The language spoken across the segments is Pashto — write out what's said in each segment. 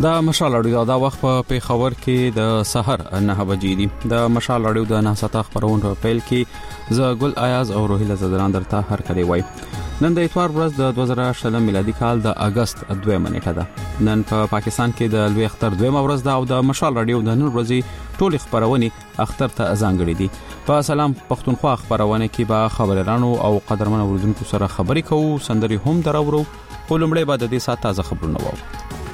د مشال اړیو دا وخت په پیښور کې د سحر 9 بجې دي. د مشال اړیو د ناسته خبرونه په پیل کې ز ګل ایاز او روهیله زدران درته هر کلی وای. نن د اتوار ورځ د 2020 میلادي کال د اگست 2 نیټه ده. نن په پاکستان کې د لوی اختر 2 ورځ ده او د مشال اړیو د نن ورځې ټول خبرونه اختر ته ځانګړي دي. په سلام پښتونخوا خبرونه کې به خبرانو او قدرمن اوریدونکو سره خبرې کوو، سندري هم درورو، ولومړی به د دې سات تازه خبرونه وو.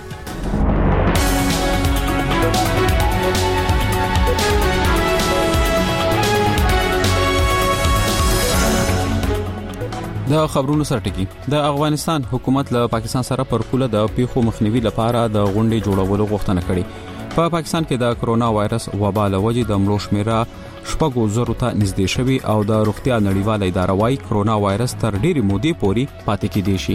د خبرونو سرټکی د افغانستان حکومت له پاکستان سره پر پوله د پیښو مخنیوي لپاره د غونډې جوړولو غوښتنه کړې. په پاکستان کې د کرونا وایرس وبا له وجې د مړو شمیره 7,000 ته نږدې شوی او د روغتیا نړیواله اداره وايي کرونا وایرس تر ډېرې مودې پورې پاتې کېدی شي.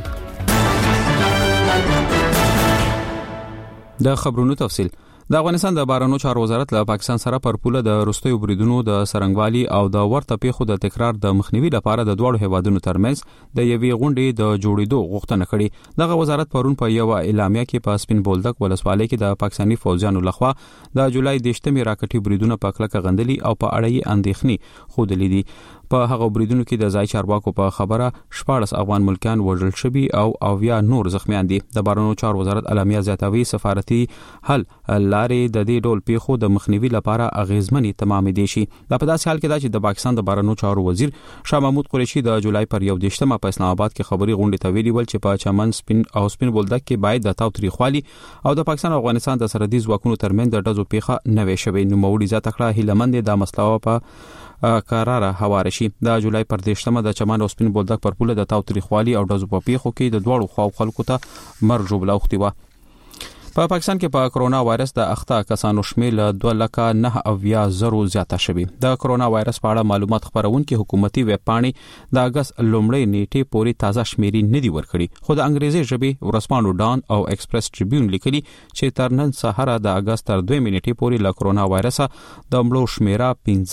د خبرونو تفصیل. د افغانستان د بهرنیو چارو وزارت له پاکستان سره پر پوله د روستیو بریدونو د سرنګوالي او د ورته پیښو د تکرار د مخنیوي لپاره د دوړو هیوادونو ترمنځ د یوې غونډې د جوړېدو غوښتنه کړې. دغه وزارت پرون په یو اعلامیه کې په سپین بولدک ولسوالۍ کې د پاکستاني فوجانو لخوا د جولای 10 راکټي بریدونه په کلکه غندلي او په اړه یې اندېښنې خوده لیدي. په هغه بریدونو کې د ځای چارواکو په خبره 14 افغان ملکان وژل شوي او اویا نور زخمیان دي. د بهرنیو چارو وزارت اعلامیه زیاتوي سفارتي حل لارې د دې ډول پیښو د مخنیوي لپاره اغیزمنې تمام دي شي. دا په داسې حال کې ده چې د پاکستان د بهرنیو چارو وزیر شاه محمود قریشي د جولای پر 11 په اسلام آباد کې خبري غونډه ته ویلي ول چې په چمن سپین بولدک کې باید د تاوتریخوالي او د پاکستان او افغانستان د سرحدي ځواکونو ترمنځ د ډزو پیښه نه وي شوی. نو موړي ځا تکړه هیلمند د مسله په قراره هواره شي. د جولای پر 10 د چمن او سپین بولدک پر پوله د تاوتریخوالي او ډزو په پیښو کې د دوړو خواو خلکو ته مرګ جوړه وختي و. په پاکستان کې په کرونا وایرس د اخته کسانو شمېر 2,09,000 زیاته شوی. د کرونا وایرس په اړه معلومات خبرونکي حکومتي ویب پاڼې د اگست لومړۍ نیټې پورې تازه شمیرې نه دی ورکړي. خو د انګریزي ژبې ورسپانو ډان او ایکسپریس ټریبیون لیکلي چې تر نن سهار د اگست تر 2 نیټې پورې له کرونا وایرس د مړو شمیره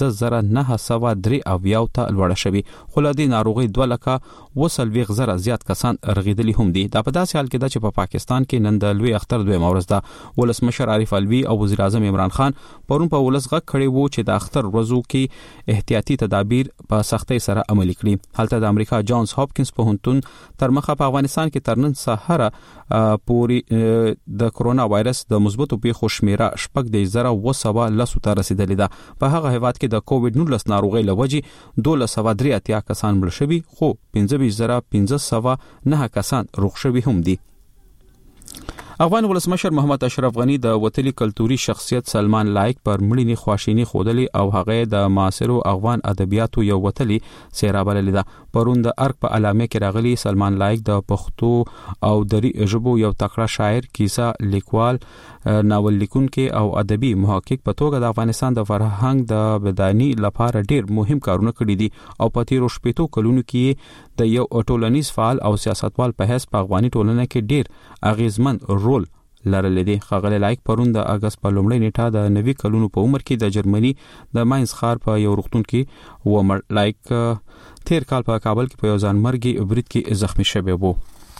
15,903 ته لوړه شوی. خو له دې ناروغي 2,20,000 زیات کسان رغیدلي هم دي. دا په داسې حال کې ده چې په پاکستان کې نن د لوی اختر 2 ولسمشر عارف علوي او وزیر اعظم عمران خان پرون په ولس غږ کړی وو چې د اختر ورځو کې احتیاطي تدابیر په سختۍ سره عملي کړي. هلته د امریکا جانز هاپکینز پوهنتون تر مخه په افغانستان کې تر نن سهار پورې د کرونا وایرس د مثبتو پیښو شمیره 7,210 ته رسیدلې ده. په هغه هیواد کې د کووډ 19 ناروغۍ لوجې 1283 کسان مړ شوي خو 15,509 کسان روغ شوي هم دي. افغان ولسمشر محمد اشرف غنی د وتلي کلتوري شخصیت سلمان لایق پر مړینې خواشینی خودلی او هغه د معاصرو افغان ادبیاتو یو وتلي سیرابل لیدا. پرون د ارګ په اعلامیه کې راغلي سلمان لایق د پښتو او دری ژبو یو تکړه شاعر، کیسه لیکوال، ناول لیکونکي او ادبي محقق په توګه د افغانستان د فرهنګ د بداني لپاره ډیر مهم کارونه کړی دي او په تیرو شپېتو کلونو کې د یو ټولنیز فعال او سیاستوال په حیث په افغاني ټولنه کې ډیر اغیزمن رول لرلې دي. خغل لایق پرون د اگست په لومړۍ نیټه د 90 کلونو په عمر کې د جرمني د ماینز ښار په یو روغتون کې ومړ. لایق تیر کال په کابل کې په یو ځانمرګي برید کې زخمی شوی وو.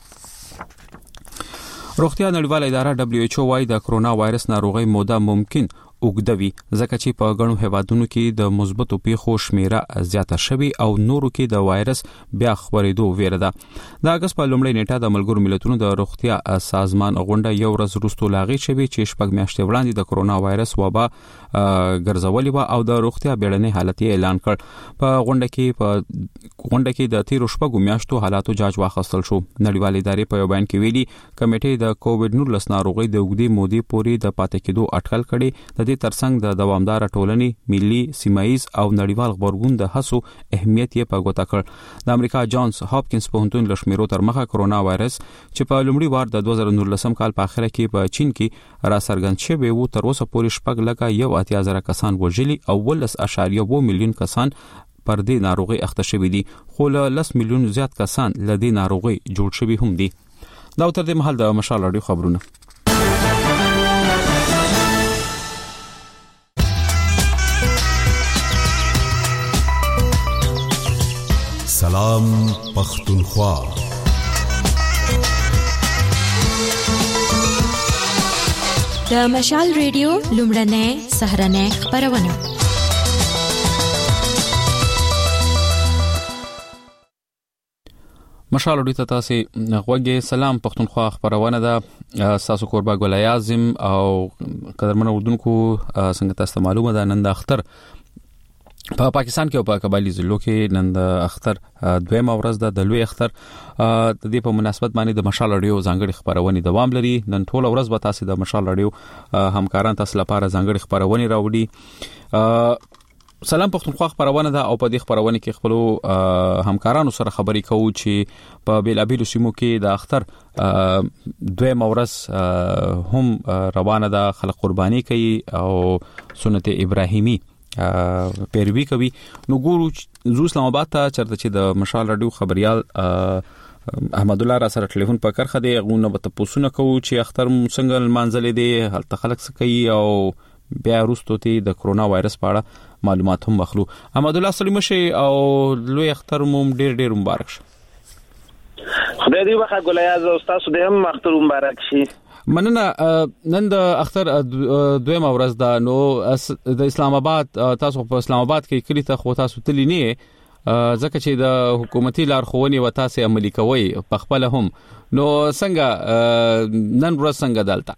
روغتیا نړیواله اداره WHO وايي د کرونا وایرس ناروغي موده ممکن اوګدوي ځکه چې په غنو هیوادونو کې د مثبتو پیښو شمیره زیاته شوی او نورو کې د وایرس بیا خبرېدو ویره ده. د اگست په لومړۍ نیټه د ملګرو ملتونو د روغتیا سازمان غونډه یو ورځ وروسته لاغي شوی چې شپږ میاشتې وړاندې د کرونا وایرس وبا ګرځولې و او د روغتیا بیړنۍ حالت اعلان کړ. په غونډه کې د تیرو شپږو میاشتو حالاتو جاج واخیستل شو. نړیوالې ادارې په یو بیان کې ویلي کمیټې د کووډ 19 ناروغي د اوږدې مودې پورې د پاتې کېدو اټکل کړي. د دې ترڅنګ د دوامدار ټولنې ملي، سیمایي او نړیوال خبرګون د هڅو اهمیت یې په ګوته کړ. د امریکا جانز هاپکینز پوهنتون له شمیرو تر مخه کرونا وایرس چې په لومړي وار د 2019 کال په اخره کې په چین کې را څرګند شوی وو تر اوسه پورې 6,81,000 کسان وژلي او 12.2 میلیون کسان پر دې ناروغي اخته شوي دي خو له 10 میلیون زیات کسان له دې ناروغي جوړ شوي هم دي. دا تر دې مهال د مشال اړیو خبرونه. سلام پختونخوا. د مشال ریډیو لومړنۍ سهرنۍ خبرونه. مشال ډیټ تاسو غوږی سلام پښتونخوا خبرونه ده. تاسو کوربه ګل اعظم او قدرمن اردوونکو څنګه تاسو معلومه ده نن د اختر په پاکستان کې او په قبایلی ضلعو کې نن د اختر دویمه ورځ ده د لوی اختر. د دې په مناسبت باندې د مشال رادیو ځانګړي خبرونه دوام لري. نن ټول ورځ به تاسو د مشال رادیو همکاران تاسو لپاره ځانګړي خبرونه راوړي. سلام پښتونخوا خبرونه ده او په دې خبرونه کې خپل همکارانو سره خبرې کوو چې په بیلابیلو سیمو کې د اختر دویمه ورځ هم روانه ده. خلک قرباني کوي او سنت ابراهیمی پیروي کوي. نو ګورو زو اسلام آباد ته چرته چې د مشال رادیو خبريال احمد الله را سره ټلیفون په کرخه دی. غوونه به تاسو نه کوو چې اختر څنګه منځلې دی هلته خلک څه کوي او بیا وروسته ته د کرونا وایرس په اړه معلومات هم مخلو. احمد الله سلام شي او لوی اختر مو ډیر مبارک شه. خدای دې وخت ګلایاز او تاسو دې هم اختر مبارک شي. مننه. نن د اختر دویمه ورځ ده. نو د اسلام آباد تاسو په اسلام آباد کې کلی ته خو تاسو تللی نه ځکه چې د حکومتي لارښوونې و تاسو عملي کوي په خپل هم. نو څنګه نن ورځ څنګه دلته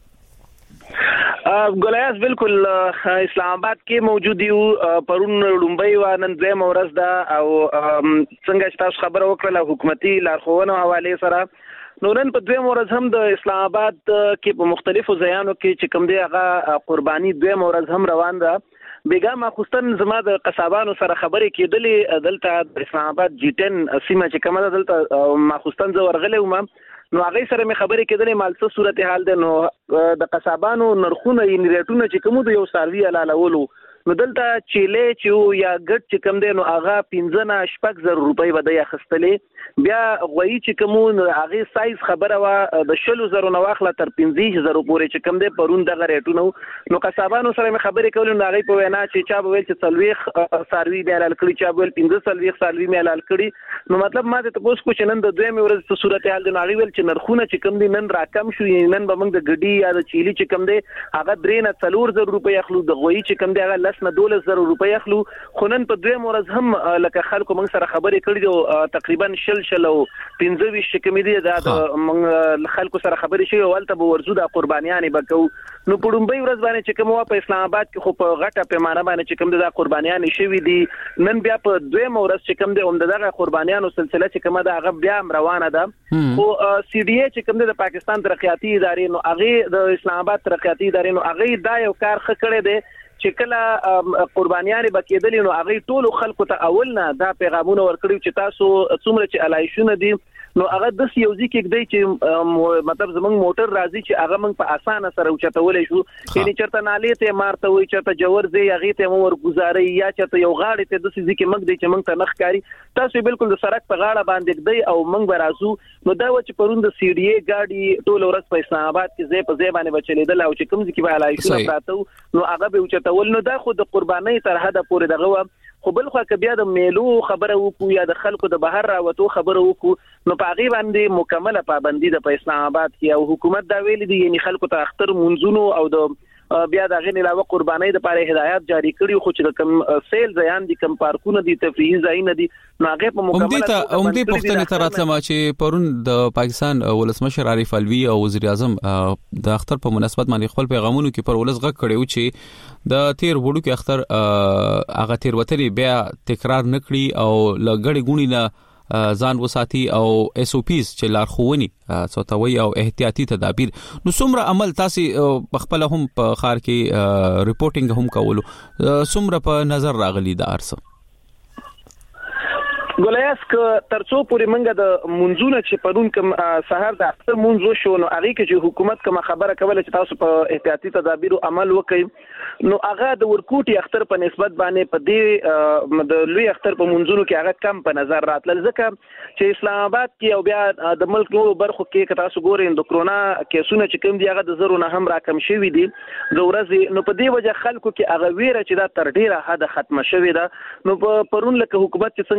ګلایاز بالکل اسلام آباد کې موجود یو. پرون لومبۍ و نن دویمه ورځ ده او څنګه چې تاسو خبره وکړه حکومتي لارښوونو حواله سره نو نن په دویمه ورځ هم د اسلام آباد کې په مختلفو ځایانو کې چې کوم دی هغه قرباني دویمه ورځ هم روان ده. بیګا ما خوستن زما د قصابانو سره خبرې کېدلې دلته د اسلام آباد G10 سیمه چې کومه دلته ما خوستن زه ورغلې وم نو هغه سره مې خبرې کېدلې مالڅه صورتحال ده. نو د قصابانو نرخونه یې ریټونه چې کوم د یو ساروي علالولو نو دلته چيله چې یا ګټ چې کم دی نو هغه 15-16 روپۍ ودی اخستلې. بیا غوي چې کوم هغه سایز خبره وا د 10000 نو واخله تر 15000 پورې چې کم دی پرون دغه ریټونه. نو قصابانو سره مې خبرې کولې نو هغه په وینا چې چا به ویل چې سلويخ ساروي به حلال کړی چا به ویل 15 ساروي مې حلال کړی. نو مطلب ما ته تاسو کو چې نن د دویمه ورځ په صورت حال دی نو هغه ویل چې نرخونه چې کم دي نن راکم شو نن به موږ د ګډي یا د چيلي چې کم دی هغه 3-4 روپۍ اخلو د غوي چې کم دی هغه 10-12 روپۍ اخلو. خو نن په دویمه ورځ هم لکه خلکو موږ سره خبرې کړې دي تقریبا 15 شکمې دي دا موږ خلکو سره خبرې شي ولته به ورزو د قربانيانې بکو. نو په ډومبۍ ورځ باندې چې کوم په اسلام آباد کې خو په غټه پیمانه باندې چې کوم د قربانيانې شوي دي نن بیا په دویمه ورځ چې کوم د عمددغه قربانيانو سلسله چې کومه ده هغه بیا روانه ده. خو CDA چې کوم د پاکستان ترقیاتي ادارې نو هغه د اسلام آباد ترقیاتي ادارې نو هغه دا یو کار خکړې دی چې کله قربانيان بکیدل نو هغه ټول خلکو ته اولنا دا پیغامونه ورکړي چې تاسو څومره چې علایشونه دي نو هغه د سیوزي کې دی چې مطلب زمنګ موټر راځي چې هغه موږ په اسانه سره اوچتولې شو یعنی چرته نالې ته مارته وي چرته جوور زی هغه ته مور گزاري یا چرته یو غاړه ته د سیزي کې موږ دی چې موږ ته نخ کاری تاسو بالکل د سړک په غاړه باندې دی او موږ برازو نو دا و چې پرون د CDA گاډي ټول ورځ په اسلام آباد کې زی په زی باندې بچلیدل او چې کوم ځکه به علایشونه پراته نو هغه به اوچتول نو دا خو د قرباني تر حد پورې دغه خو بل خو کبیا د میلو خبره وکړو یا د خلکو د بهر راوتو خبره وکړو نو په غي باندې مکمله پابندي د اسلام آباد کې او حکومت دا ویل دي یعنی خلکو ته اختر منځونو او د بیا د غین علاوه قرباني د لپاره هدایت جاری کړي خو چې کم سیل ځایان دي کم پارکونه دي تفریحي ځایونه دي نو هغه په مکمله اومدي پښتنه تراتلم چې پرون د پاکستان ولسمشر عارف الوی او وزیر اعظم د اختر په مناسبت باندې خپل پیغامونو کې پر ولس غږ کړي چې د تیر وړو کې اختر هغه تیر وتري بیا تکرار نکړي او لګړې ګونی نه ځان وساتي او SOPs چې لارښوونې څوتوي او احتیاطي تدابیر نو څومره عمل تاسو خپل هم په خار کې ریپورتینګ هم کولو څومره په نظر راغلي د ارسه ګلایاس ترڅو پورې منګه د منځونه چې پرون کوم سحر د اختر منځو شو نو هغه کې چې حکومت کوم خبره کوله چې تاسو په احتیاطي تدابیر عمل وکړئ نو هغه د ورکوټي اختر په نسبت باندې په دې د لوی اختر په منځونو کې هغه کم په نظر راتل ځکه چې اسلام آباد کې او بیا د ملک نورو برخو کې تاسو ګورئ د کرونا کیسونه چې کوم دی هغه د زرو نه هم راکم شوی دي د ورځې نو په دې وجه خلکو کې هغه ویره چې دا تر ډیره حد ختمه شوی ده نو په پرون لکه حکومت چې څنګه ویلو چې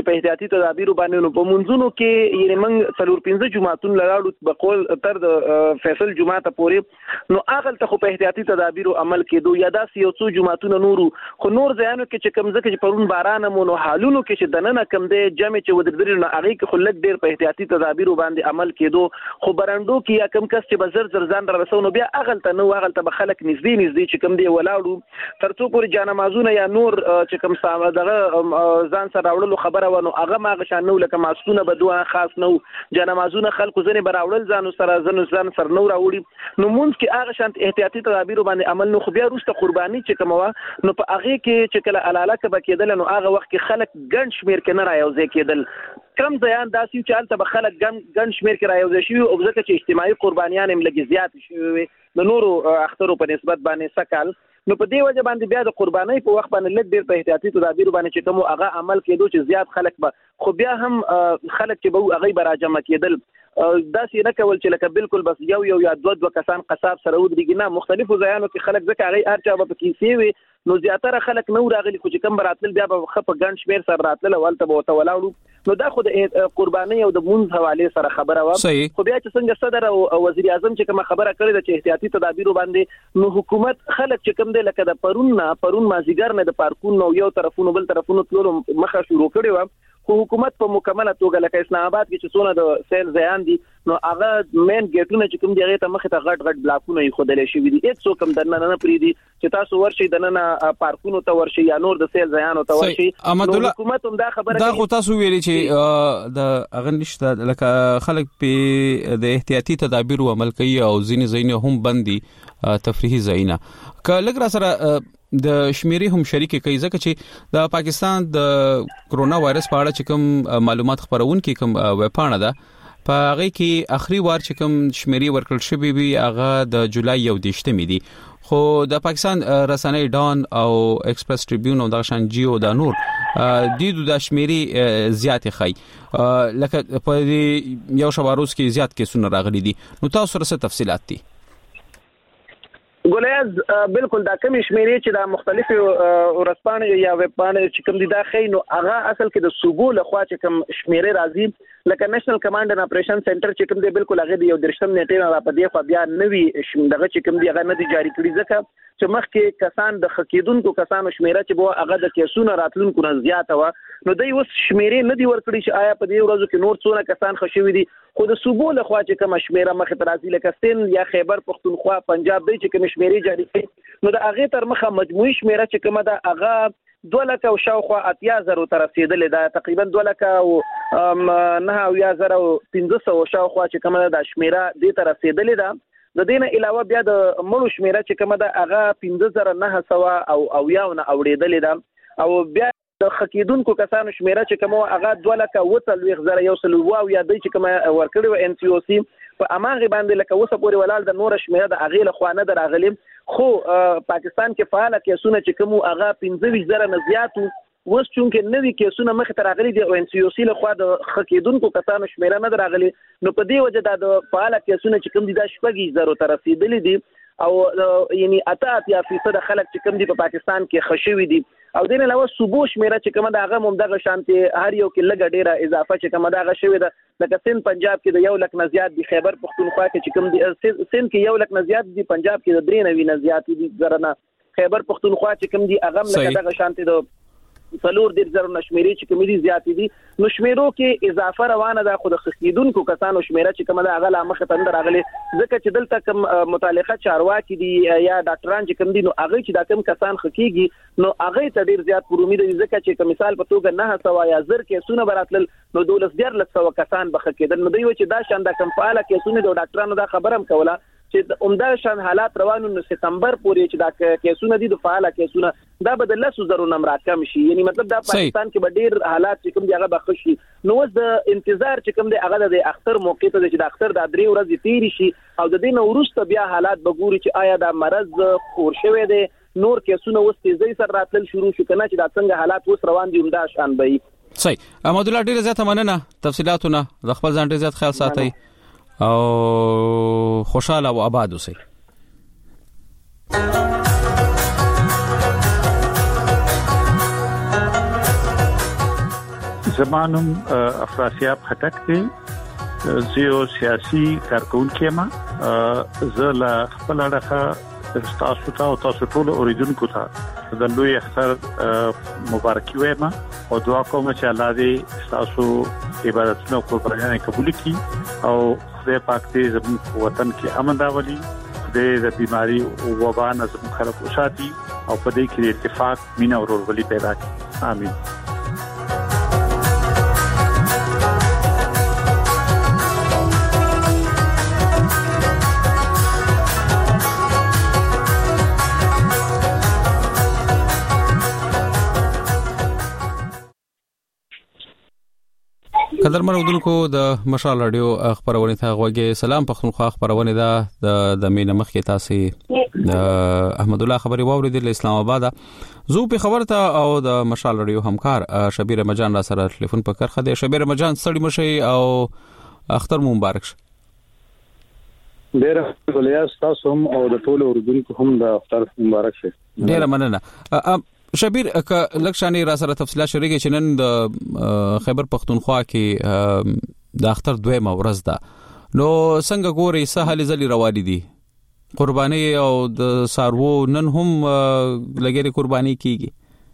چې په احتیاطي تدابیر باندې نو په منځونو کې یعنی موږ 4-5 جمعهتون لاړو بقول تر د فیصل جمعه ته پورې نو اغل ته خو په احتیاطي تدابیر عمل کېدو یا داس یو څو جمعهتون نورو خو نور ځایانو کې چې کم ځکه چې پرون باران مو نو حالونو کې چې دننه کم دی جمع چې ودرې نو هغه کې خلک ډېر په احتیاطي تدابیر باندې عمل کېدو خو برندو کې یا کم کس چې بزر ځان را رسونو بیا اغل ته نو اغل ته خلک نږدې چې کم دی ولاړو ترڅو پورې جانمازونه یا نور چې کم ساده دغه ځان سره راوړلو خبره ونه هغه ماغه شان نو لکه ماسونه بدوه خاص نو جانمازونه خلکو ځنه براوړل ځان سره ځان سره نو راوړي نو مونږ کې هغه شان احتیاطي تدابیر باندې عمل نو خو بیا وروسته قرباني چې کومه نو په هغه کې چې کله علاله کې کېدل نو هغه وخت کې خلک ګڼ شمیر کې نه رايوځي کېدل کم ځایان داسې چې حالت به خلک ګڼ شمیر کې رايوځي شي او ځکه چې اجتماعي قربانيان هم لږ زیات شي د نورو اخترو په نسبت باندې سکل نو په دې وجه باندې بیا د قرباني په وخت باندې لږ ډېر په احتیاطي تدابیر باندې چې کوم هغه عمل کېدو چې زیات خلک به خو بیا هم خلک چې به هغه براجمه کېدل داسې نه کول چې لکه بالکل بس یو یا دوه کسان قصاب سره ودرېږي نه مختلفو ځایانو کې خلک ځکه هغه هر چا به پکې سیوي نو زیاتره خلک نو راغلي خو چې کم براتل بیا به خپ ګڼ شمیر سره راتل ولته به وته ولاړو نو دا خو د قرباني او د مونږ حواله سره خبره و خو بیا چې څنګه صدر او وزیر اعظم چې کوم خبره کړې ده چې احتیاطي تدابیر باندې نو حکومت خلک چې کم دی لکه د پرون مازیګر نه د پارکون نو یو طرفونو بل طرفونو تلو مخه شروع کړي و خو حکومت په مکمله توګه لکه اسلام آباد کې چې څونه د سیل ځایان دي نو هغه مین ګیټونه چې کوم دی هغه ته مخه ته غټ بلاکونه یې خودلې شوی دي هیڅ څوک هم دنه نه پریدي چې تاسو ورشي دنه پارکونو ته ورشي یا نور د سیل ځایانو ته ورشي نو حکومت هم دا خبره دا خو تاسو ویلي چې د هغه نشته لکه خلک په د احتیاطي تدابیر عمل کوي او ځینې هم بندي تفریحي ځایونه کله سره د شمیرې هم شریک کوي ځکه چې د پاکستان د کرونا وایرس په اړه چې کوم معلومات خبرون کې کوم وپاڼه ده په هغه کې اخري وار چې کوم شمیرې ورکړل شوی وي هغه د جولای 11 دی خو د پاکستان رسنۍ ډان او ایکسپریس ټریبیون او د شان جیو د نور د شمیرې زیات خي لکه په یو شواروز کې زیات کیسونه راغلي دي نو تاسو سره تفصيلات دي ګولیاز بالکل دا کمی شمیرې چې دا مختلفو ورسپانې یا وبپانې چې کوم دي دا خې نو هغه اصل کې د صوبو لخوا چې کوم شمیرې راځي لکه نېشنل کمانډ اند اپریشن سنټر چې کوم دی بالکل هغه دی یو درشم نیټه را په دی خو بیا نوی دغه چې کوم دی هغه نه دی جاری کړی ځکه چې مخکې کسان د خکیدونکو کسانو شمیره چې بو هغه د کیسونو راتلونکو نه زیات و نو دوی اوس شمیرې نه دی ورکړي چې آیا په دې ورځو کې نور څونه کسان خښوي دي خو د صوبو لخوا چې کوم شمیره مخ ته راځي لکه سند یا خیبر پختونخوا پنجاب دی چې کوم شمیرې جاری کړي نو د هغه تر مخه مجموعي شمیره چې کومه ده هغه 2 لک او شاوخوا 80,000 تر رسیدلې ده تقریبا 2 لک او 9,500 شاوخوا چې کومه ده شمیره دې تر رسیدلې ده د دینه علاوه بیا د مړو شمیره چې کومه ده هغه 15,900 او یاو نه اوریدلې ده او بیا د خکیدونکو کسانو شمیره چې کومه هغه 2 لک او 30,000 یو سلو او یا د چې کومه ورکړي و ان سی او سی په اماغه باندې لکه وسه پورې ولال د نور شمیره د اغه له خوانه دراغلی خو پاکستان کې فعال کیسونه چې کوم هغه 15,000 نه زیات وس چونکه نوې کیسونه مخ ته راغلي دي او ان سی او سی له خوا د خکیدونکو کسانو شمیره نه دراغلی نو په دې وجه د فعال کیسونه چې کوم دي د 8,000 تر رسیدلې دي او یعنی 80% خلک چې کوم دي په پاکستان کې خښوي دي او دین علاوه صوبو شمیره چې کومه دغه ممدغه شانتي هر یو کې لګ ډیره اضافه چې کومه دغه شوی ده لکه سند پنجاب کې د 1 لک نه زیات دي خیبر پختونخوا کې چې کوم دي سند کې 1 لک نه زیات دي پنجاب کې د 93 نه زیات دي زرنه خیبر پختونخوا چې کوم دي اغم لکه دغه شانتي د څلور د زر نشمیري چې کوم دي زیات دي نو شمیرو کې اضافه روانه ده خو د خکیدونکو کسانو شمیره چې کومه ده هغه مخه ته راغلي ځکه چې دلته کوم متعلقه چارواکي دي یا ډاکټران چې کوم دي نو هغه چې دا کوم کسان خکېږي نو هغه ته ډیر زیات پر امید دي ځکه چې کوم مثال په توګه 900 یا زر کیسونه براتل نو 12,000 کسان بخکېدل نو دوی چې دا شان د کوم فعال کیسونه د ډاکټرانو دا خبرم کوله چې عمده شان حالات روانو نو سپتمبر پورې چې دا کیسونه دي د فعال کیسونه دا بدل 100,000 نمبر کم شي یعنی مطلب دا پاکستان کې ډیر حالات چې کوم دی هغه بخښي نو د انتظار چې کوم دی هغه د اختر موقع ته چې د اختر د 3 ورځې تیری شي او د دین وروسته بیا حالات بګوري چې آیا دا مرض خور شوی دی نور کیسونه وس تیزی سره راتل شروع شو کنه چې دا څنګه حالات وس روان دي عمده شان به صحیح احمد الله ډیر زیات مننه تفصيلاتونه د خپل ځان ډیر زیات خیال ساتي او خوشاله او آباد اوسئ زمانم افراسیاب خټک دی زیو سیاسي کارکونکو ما زلا خپل اړه تاسو ته او تاسو ټول اوریدونکو ته د لوی اختر مبارکي وایم او دعا کوم چې الله دې تاسو عبادتونو قرباني قبول کړي او خدای پاک دې زموږ وطن کې امن راولي د بیماری او وبا نه زموږ خلک وساتي او په دې کې اتفاق مینا او ورورولي پیدا کړي امين. قدرمن اودونکو د مشال رادیو خبرونه ته غوږی سلام پښتونخوا خبرونه ده د مینه مخ کې تاسو احمد الله خبري واوریدل اسلام آباد زو په خبرته او د مشال رادیو همکار شبیر مجان را سره ټلیفون په کرخه دی. شبیر مجان ستړي مشي او اختر مبارک شه. ډیر ولیا تاسو هم او د ټولو اردوونکو هم د اختر مبارک شه. ډیر مننه. شبیر لکشانی را سره تفصیلات شریکه چې نن د خیبر پختونخوا کې د اختر دویمه ورځ ده نو څنګه ګوري سهل ځلی رواني دي قرباني او د سارو نن هم لګېره قرباني کیږي.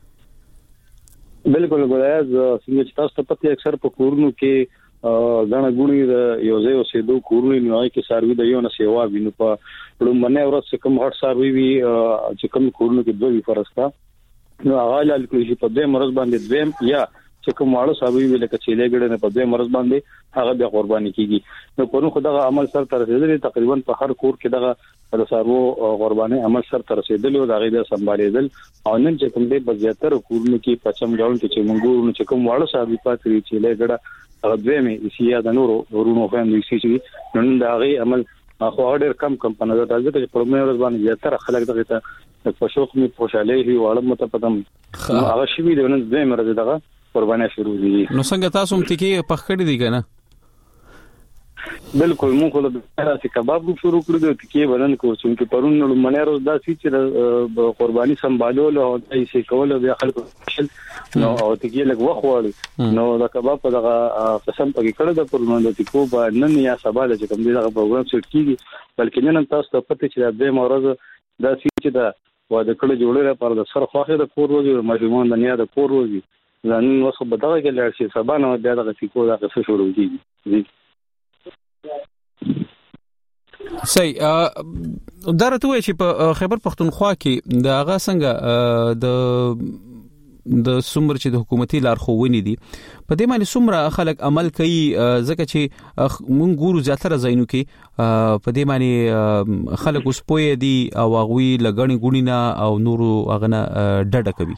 بالکل ګورای څنګه چې تاسو په اکثر په کورونو کې غاڼه ګونی د یو ځای اوسېدو کورونو نه کې ساروي د یو نه سیوا وینو په لومبنه ورځ کوم هټ ساروي وی چې کوم کورونو کې دوی فرض کا نو هغه لال کلی په دې مرز باندې دویم یا چې کوم واړو ساروي ویل کې لګړې نه په دې مرز باندې هغه د قرباني کیږي نو په نو خدای عمل سره تر رسیدلی تقریبا په هر کور کې دغه د سارو قرباني عمل سره تر رسیدلی او دغه د سمبالېدل او نن چې کوم دې بزیاتر کورونو کې پچم ډاون کې چې مونږ چې کوم واړو ساروي پاتې چې لګړه هغه دویمه اسیا د نورو ورونو خويندې چې نن دغه عمل خو اورډر کم په نظر راځي چې په مې ورځ باندې زیاتره خلک دغه ته په شوق می خوشاله وي واړه متپدم هغه شی وی د نن دویمه ورځ دغه قرباني شروع دي. نو څنګه تاسو هم تکي پخکړی دي کنه؟ بالکل مونږ له تاسو کباب شروع کړو د تکي ورن کو چې پرون نو منه روز دا چې قرباني سمبالول او دای شي کول بیا خلکو نو او تکي لګ وخوړي نو دا کباب په دغه قسم پکې کړو د پرون د تکو باندې یا سبا د کوم دغه پروګرام سیټ کیږي بلکې نن تاسو ته پته چې د مورز دا چې دا و د کله جوړه پر د سر خواخه د کور وځي ماشومان د نیا د کور وځي ځان وسو بدغه کې لار شي سبا نو بیا دغه تکو دا څه شروع کیږي. صحیح درته وای چې په خیبر پختونخوا کې د هغه څنګه د سمر چې د حکومتي لارښوونې دي په دې معنی سمره خلک عمل کوي ځکه چې مونږ ګورو زیاتره ځایونو کې په دې معنی خلک اوس پوي دي او غوي لګړنی ګونینا او نورو اغنه ډډه کوي.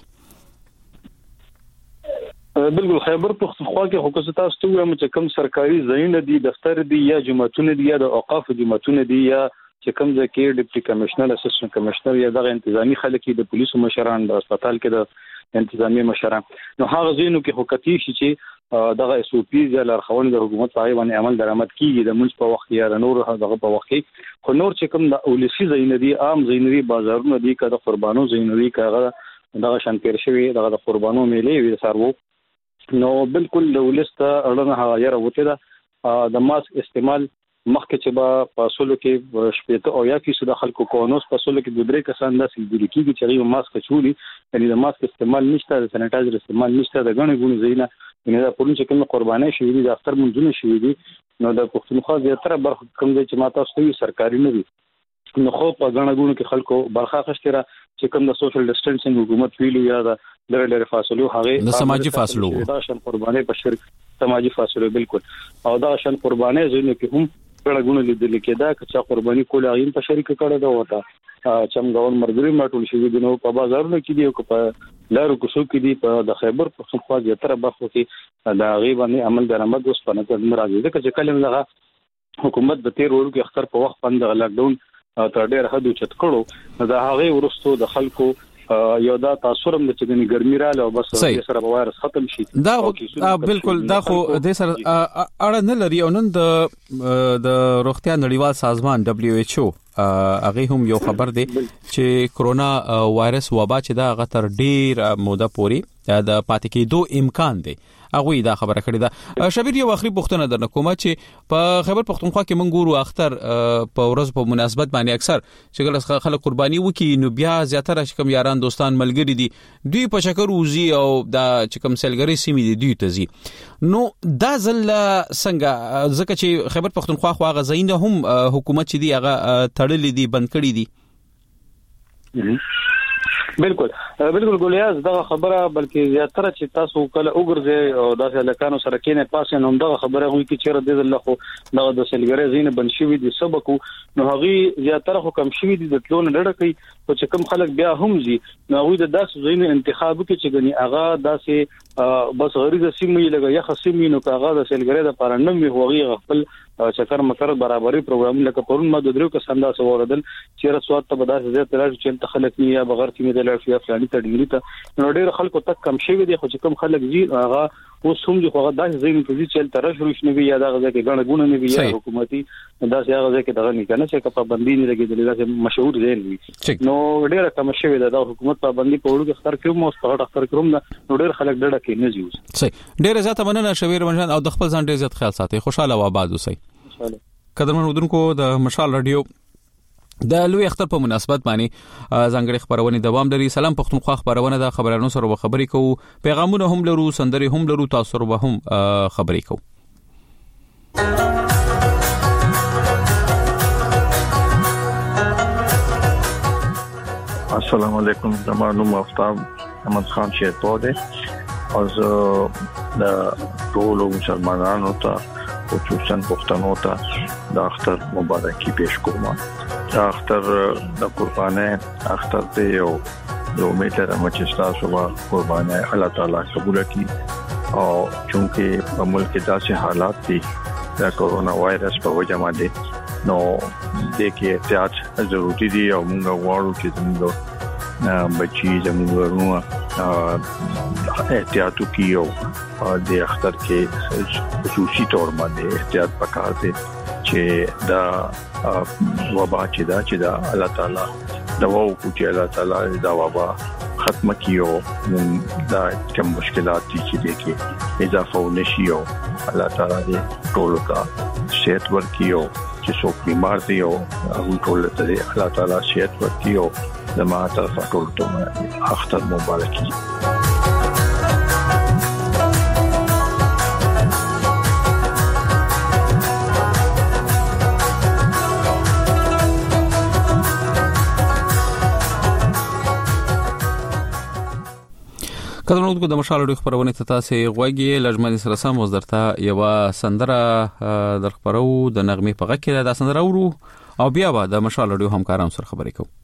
بالکل خیبر پختونخوا کې حکومت تاسو ته وایم چې کوم سرکاري ځایونه دي دفتر دي یا جماعتونه دي یا د اوقاف جماعتونه دي یا چې کوم ځکه ډیپټي کمشنر اسسټنټ کمشنر یا دغه انتظامی خلک د پولیسو مشران د هسپتال کې د انتظامی مشران نو هغه ځینو کې حکومتي شي چې دغه اس او پی یا لارښوونې د حکومت په باندې عمل درآمد کیږي د منځ په وخت یا د نور دغه په وخت کې خو نور چې کوم د اولسي ځایونه دي عام ځایونه دي بازارونه دي کله قربانو ځایونه دي کله دغه شان پیر شوی دغه د قربانو میلې وي سارو نو بالکل د ولسته اړه هغه یره وته ده د ماسک استعمال مخکې چې با پاسولو کې شپته او یا کې د خلکو کونوس پاسولو کې د درې کسان داسې د لیکيږي چې غو ماسک چولي یعنی د ماسک استعمال نشته د سانیټایزر استعمال نشته د غنې غونې زینا یعنی دا پرون چې کوم قرباني شوی دي د اختر منځونه شوی دي نو د پښتونخوا زیاتره برخه کوم چې ماته ستوي سرکاري نه دي نو خو په غنې غونې کې خلکو برخه خشتره چې کوم د سوشل ډیسټنسینګ حکومت ویلو یا د لږ فاصلو هغه د سماجی فاصلو دا شان قرباني په شرک سماجی فاصلو بالکل او دا شان قرباني زینو کې هم غړغونه لیدل کېدا چې قرباني کول هغه په شریک کړه دا وته چمګاون مرګري ماټول شي د نو په بازارونو کې دی او په لارو کوڅو کې دی په د خیبر پختونخوا زیاتره برخو کې دا غیبانه عمل درآمد اوس په نظر مرادي ده چې کله لغه حکومت د 13 ورځې کې اختر په وخت باندې لاک ډاون تر ډېر حد چت کړو دا هغه ورستو د خلکو یو دا تاثیر هم د چګنی ګرمي رااله او بس سره وایرس ختم شي دا بالکل دا خو د سر اړه نه لري او نن د روغتیا نړیوال سازمان WHO هغه هم یو خبر دی چې کرونا وایرس وبا چې دا غتر ډیر موده پوري د پاتې کېدو امکان دی. هغه دا خبره کړې ده. شبیر یو اخري پوښتنه درنه کوم چې په خیبر پختونخوا کې مونږ ګورو اختر په ورځ په مناسبت باندې اکثر چې کله خلک قرباني وکي نو بیا زیاتره کوم یاران دوستان ملګری دي دوی په چکر وزي او دا چې کوم سیلګری سیمې دي دوی ته زی. نو دا ځل څنګه ځکه چې خیبر پختونخوا خو هغه ځای نه هم حکومت چې دی هغه تړلې دي بند کړی دي. بالکل ګولیاز دا خبره بلکې زیاتره چې تاسو کله وګرځي او داسې لکانو سره کېنه پاسه نو دا خبره وي چې چیرې د الله خو دا د سلګری زینه بن شوی دي سبق نو هغه زیاتره خو کم شوی دي د تلون ډډه کوي او چې کم خلک بیا هم زی نو هغه د داسې زینه انتخاب کوي چې غني اغا داسې بس غریزه سیمې لګي یا خصمې نو کاغه د سلګری د پارنم وي هغه خپل چکر مکر برابرۍ پروګرام لکه پرون ما د درو کسان دا سوالدل چې رسوات ته بداسه زیات راځي چې خلک نه یا بغیر کې د لارښوونې فلاني ته ډیری ته نو ډېر خلکو تک کم شوی دي خو چې کم خلک زی هغه اوس هم چې هغه داسې ځین په دې چې تر شروع شنه وي یا دا غږی غړ غونه نه وي یا حکومتي داسې هغه ځکه دغه نه کنه چې پابندي نه لګیدل داسې مشهور ځین وي نو ډېر کم شوی دا حکومت پابندي په وړو کې اختر کوم او په اختر کوم نو ډېر خلک ډډه کې نه زیوس. صحیح ډېر زیات مننه شویر منجان او د خپل ځان ډېر زیات خیال ساتي. خوشاله و آباد اوسئ. قدرمن ودونکو د مشال رادیو د لوی اختر په مناسبت باندې ځانګړي خبرونه دوام لري. سلام پختونخوا خبرونه د خبرونو سره خبرې کوو پیغامونه هم لرو سندري هم لرو تاسو سره هم خبرې کوو. السلام علیکم زمانو مفتاب احمد خان شیرپور از د ټول مسلمانانو ته خصوصا پښتنو ته د اختر مبارکي پیش کوم. دا اختر د قربانه اختر ته یو امید لرم چې تاسو به قربانه الله تعالی قبول کړي او چونکه په ملک کې داسې حالات دي د کورونا وایرس په وجه باندې نو د کې احتیاط ضروري دي او موږ غواړو چې زموږ بچي زموږ ورونو احتیاط وکړي او د اختر کې خصوصي تور باندې احتیاط وکړي چې دا وبا چې دا الله تعالی دوا او چې الله تعالی دا وبا ختم کړي دا کوم مشکلات دي چې دي کې اضافه ونشي او الله تعالی دې ټول کا صحت ورکړي چې څوک بیمار دي او هغه ټول ته الله تعالی صحت ورکړي او زموږ طرفه ټول ته اختر مبارکي. کله نو د مشال ډیو خبرونه ته تاسو غوږی لجمن سره سم وزدرته یو سندره در خبرو د نغمه په غږ کې د سندره ورو او بیا به د مشال ډیو همکارانو سره خبرې کوو.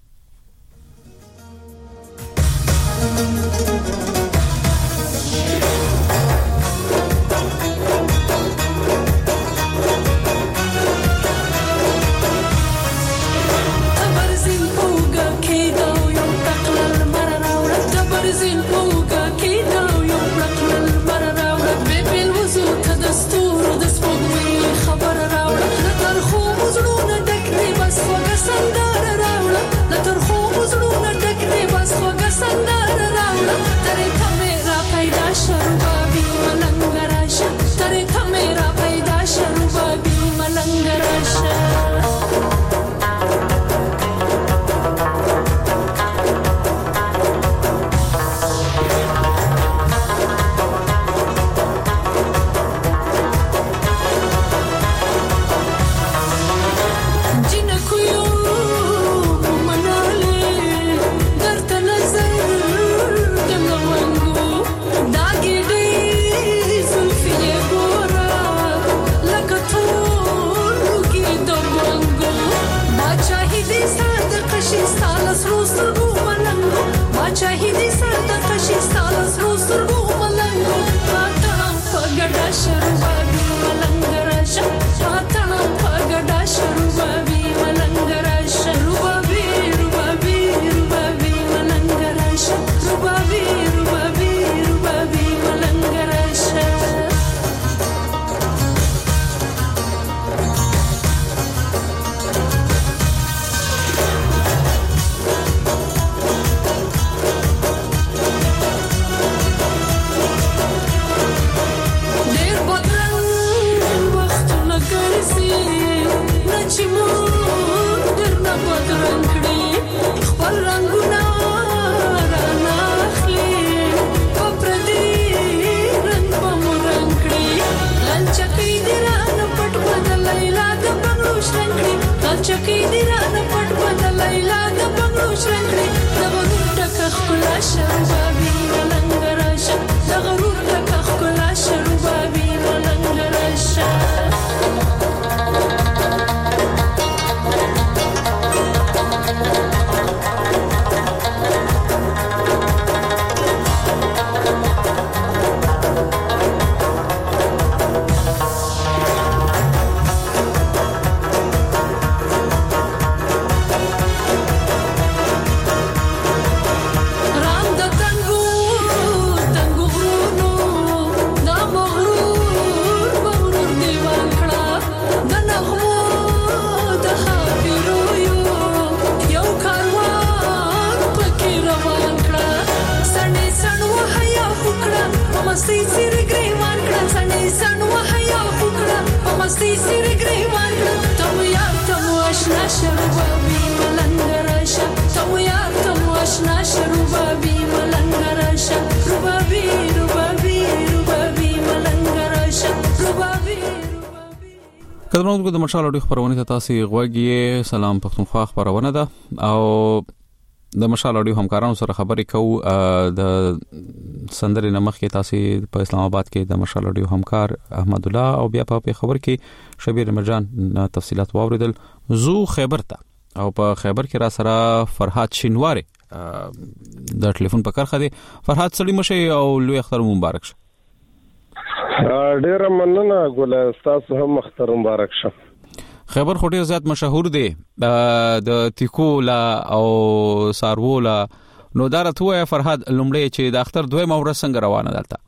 دوستي سر گریوان تو یار تو آشنا شروبابی ملنگراشا تو یار تو آشنا شروبابی ملنگراشا روبابی روبابی روبابی ملنگراشا روبابی کله نو د مشال اړیخ پرونه ته تاسو غوږی سلام پښتونخوا خبرونه ده او د مشال اړیو همکارانو سره خبرې کوو د سندرې نمخ کې تاسو په اسلام آباد کې د مشال اړیو همکار احمد الله او بیا په خبر کې شبیر مرجان تفصيلات واوریدل زو خیبر ته او په خیبر کې را سره فرحات شینواره د ټلیفون په کرخه دي فرحات سړی مشه او لوی اختر مبارک شه ډیر مننه ګل تاسو هم اختر مبارک شه خیبر خو ډیر زیات مشهور دی د تیکولا او سارولا نو دارته وای فرحات لومړی چې د اختر دوی مورز څنګه روانه دلته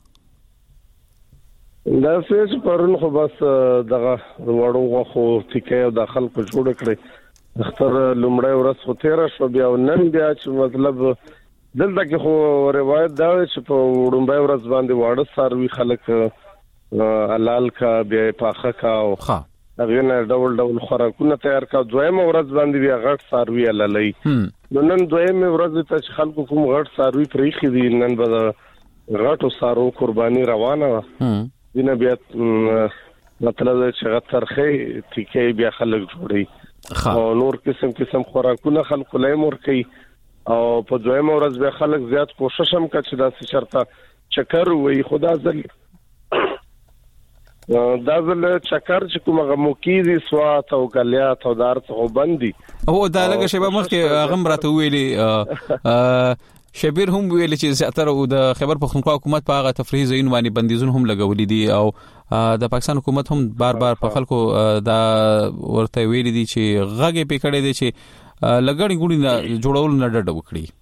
دا څه پرون خو بس دغه وړو خو تیکه او د خلکو جوړ کړی اختر لومړی ورځ خو تیر شو بیا نن بیا چې مطلب دلته کې خو روایت دا چې په وړومبای ورځ باندې واړه ساروي خلک حلال کا بیا پاخه کا او هغه نه ډول خوراکونه تیار کا دویم ورځ باندې بیا غټ ساروي لالای نو نن دویم ورځ ته خلکو کوم غټ ساروي پریخي دي نن به غټو سارو قرباني روانه دینه بیا مطلب چې غترخه تیکي بیا خلک جوړي او نور قسم خوراکونه خلک لای مور کوي او په دویم ورځ به خلک زیات کوشش هم کوي چې دا شرطه چکر وي خدا ځل دا ځل چکر چې کومه موکیزي سوات او کلیات او دارت خو بندي او دا لګه شی به مخکې غم راته ویلي شبیر هم ویل چې زیاتره د خیبر پختونخوا حکومت په هغه تفریحي ځایونو باندې بندیزونه هم لګولې دي او د پاکستان حکومت هم بار په خلکو دا ورته ویلي دي چې غږی پکړې دي چې لګړی ګوډی نه جوړول نه ډډ وکړي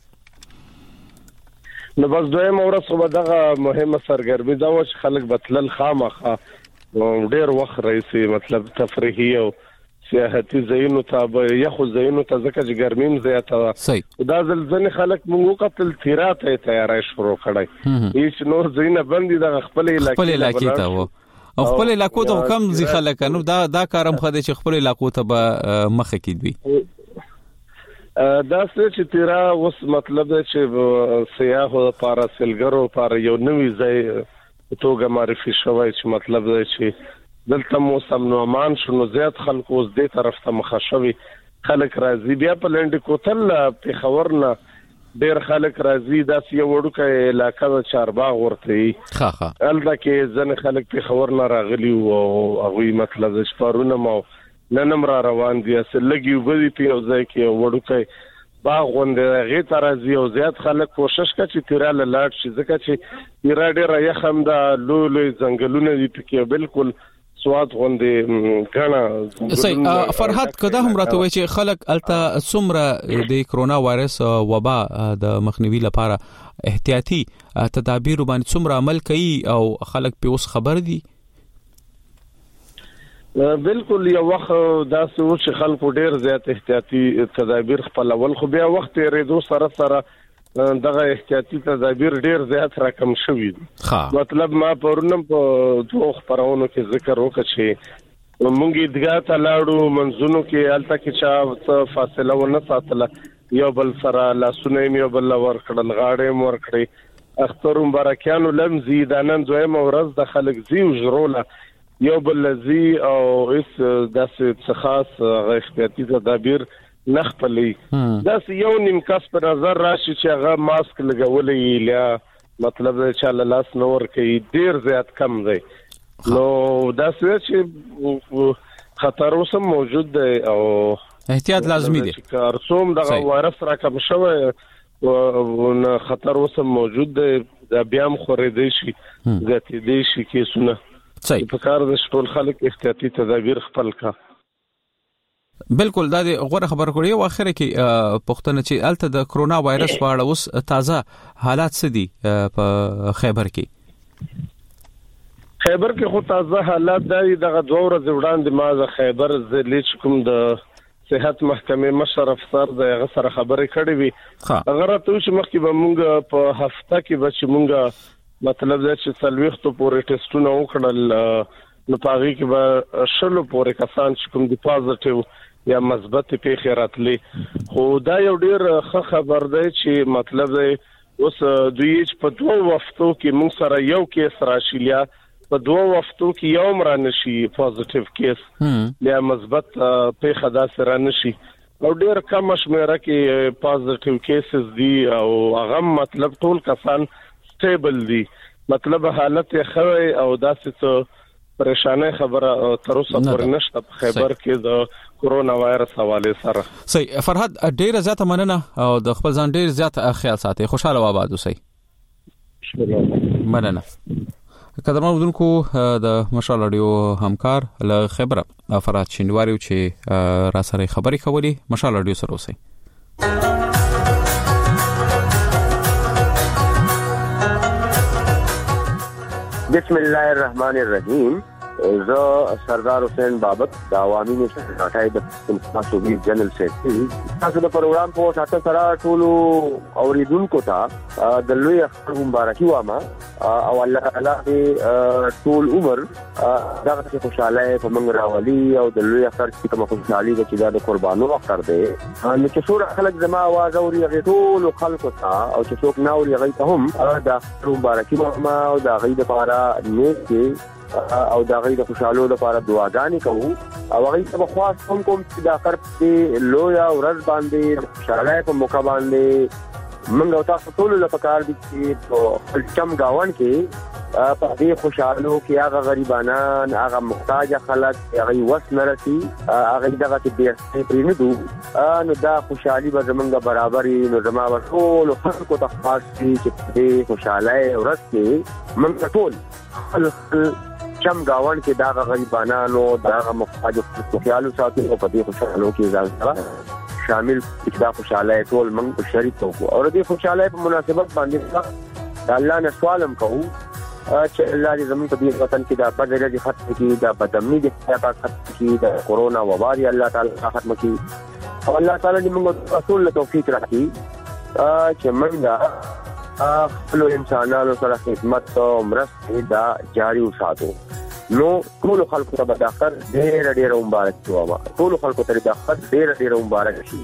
نو بس دویم ورځ خو دغه مهمه سرګرمي دا و چې خلک بتلل خامخه ډېر وخت رئیسي مطلب تفریحي او سیاحتي ځایونو ته یخو ځایونو ته ځکه چې ګرمیم زیاته دا ځل خلک موږ قتل تیراته تیارای شروع کړای هیڅ نور ځینه بندي د خپل علاقې ته و او خپل علاقو ته کم ځي خلک نو دا کارم خده چې خپل علاقو ته به مخه کیدوي دا چې تیرا اوس مطلب چې سیاحو لپاره سیلګرو لپاره یو نوې ځای توګه معرفي شوی چې مطلب چې دلته موسم نو امان شنو زیات خلک اوس دې طرف ته مخه شوی خلک راځي بیا په لنډ کوتل په خبرنا ډېر خلک راځي دا یو وړوکه علاقې د چارباغ ورته الته کې ځنه خلک په خبرنا راغلي او هغه مطلب چې پرونه مو ننم را روان دي اصل لګي وبدي په ځای کې وړوکه باغ غونډه غي ترازی او زیات خلک کوشش کوي چې تیراله لاړ شي ځکه چې تیرا ډېر یخم دا لولې ځنګلونه دي پکې بالکل سواد غونډه غنا صحیح فرحت کده هم راته وای چې خلک الته څومره د کرونا وایرس وبا د مخنیوي لپاره احتیاطي تدابیر باندې څومره عمل کوي او خلک په اوس خبر دي بالکل یو وخت دا سوچ خلکو ډیر زیات احتیاطي تدابیر خپل اول خو بیا وخت ریدو سره دغه احتیاطي تدابیر ډیر زیات راکم شوي مطلب ما پرونم په دوه خبرونو کې ذکر وکړ چې مونږ دغه تلاړو منځونو کې الته کې چا فاصله ونه ساتله یو بل سره لاسونه یو بل ور کړل غاړې مور کړې اختر مبارکانو لمزي دانن دویم ورځ د خلک زی او جروله یو بل لذي او اس داسې خاص احتیاطي تدابیر نخپلې داسې یو نیم کس په نظر راشي چې هغه ماسک لګولې یا مطلب چې الله لاس نور کوي ډیر زیات کم دی نو داسې چې خطر اوسم موجود دی او احتیاط لازمي دی کارڅوم دغه وایرس راکم شوی او خطر اوسم موجود دی بیا هم خورېدي شي زیاتېدي شي کیسونه صحیح په کار د ټول خلک احتیاطي تدابیر خپل کا بالکل دا غوړه خبر کړی او اخر کې پښتنه چې الته د کرونا وایرس په اړه اوس تازه حالات څه دي په خیبر کې خو تازه حالات دغه 2 ورځې وړاندې ما د خیبر ضلع کوم د صحت محکمې مشر افسر دغه سره خبرې کړې وي هغه راته چې مخکې به مونږ په هفته کې به چې مونږ مطلب دا چې سلويختو پورې ټیسټونه وکړل نو پاغي کې به شلو پورې کسان چې کوم دي پازټیو یا مثبت پیښې راتلې خو دا یو ډیر ښه خبر دی چې مطلب دی اوس دوی چې په 2 وختو کې موږ سره یو کیس راشي په 2 وختو کې یو مر نشي پوزټیو کیس یا مثبت پیښه دا سره نشي او ډیر کم شمیره کې پوزټیو کیسز دي او هغه مطلب ټول کسان سټیبل دي مطلب حالت یې ښه او داسې پریشانه خبره تر اوسه پورې نشته په خیبر کې د کورونا وایرس حواله سره. صحیح فرهاد ډیر زیاته مننه او د خپل ځان ډیر زیات خیال ساتي. خوشاله و آباد اوسئ. مننه. قدرمن ودونکو د مشال رادیو همکار له خبره فرهاد شینواری چې را سره خبري کوي مشال رادیو سره اوسئ. بسم الله الرحمن الرحیم. زه سردار حسین بابک د عوامي نشر ډاټای د پښتونخوا جنرال سیکرټری تاسو د پروګرام په ساته سره ټول اوریدونکو ته د لوی اختر مبارکي وایم او الله تعالی دې ټول عمر دغه خوشاله په منګ راولي او د لوی اختر کې کوم خوشحالي چې د قربانو اختر دی نو چې څور خلک زما आवाज اوري هغه ټول خلکو ته او چې څوک نه اوري هغه ته هم د اختر مبارکي وایم او د غي د لپاره نیک او دا غي د خوشاله لپاره دعاګانې کوو او غي ته خاص کوم چې د اخر په لویا ورځ باندې خوشاله په موقع باندې موږ تاسو ټول لپاره کار دي چې په چم گاون کې په دې خوشاله کې هغه غریبانان هغه محتاج خلک هغه وس نرسي هغه دغه کې ډېر پرې نه دو نو دا خوشحالي به زمونږ برابرې نو زما ټول خلکو ته خاص دي چې دې خوشاله ورځ کې موږ ټول چم گاون کې دا غریبانو دا محتاج خیالو ساتي او په دې خوشاله کې ځان شامل چې دا خوشاله ټول موږ شریک کوو او دې خوشاله په مناسبت باندې الله نه سوالم کوو چې الله دې زموږ په دې وطن کې دا بدرګي ختم کړي دا بدامني دې ختم کړي دا کورونا وبا دې الله تعالی ختم کړي او الله تعالی دې موږ اصول له توفیق راکړي چې موږ خپل انسانانو سره خدمت او مرسته دا جاری وساتو نو ټول خلکو ته د اختر ډېر مبارک شي ټول خلکو ته د اختر ډېر مبارک شي.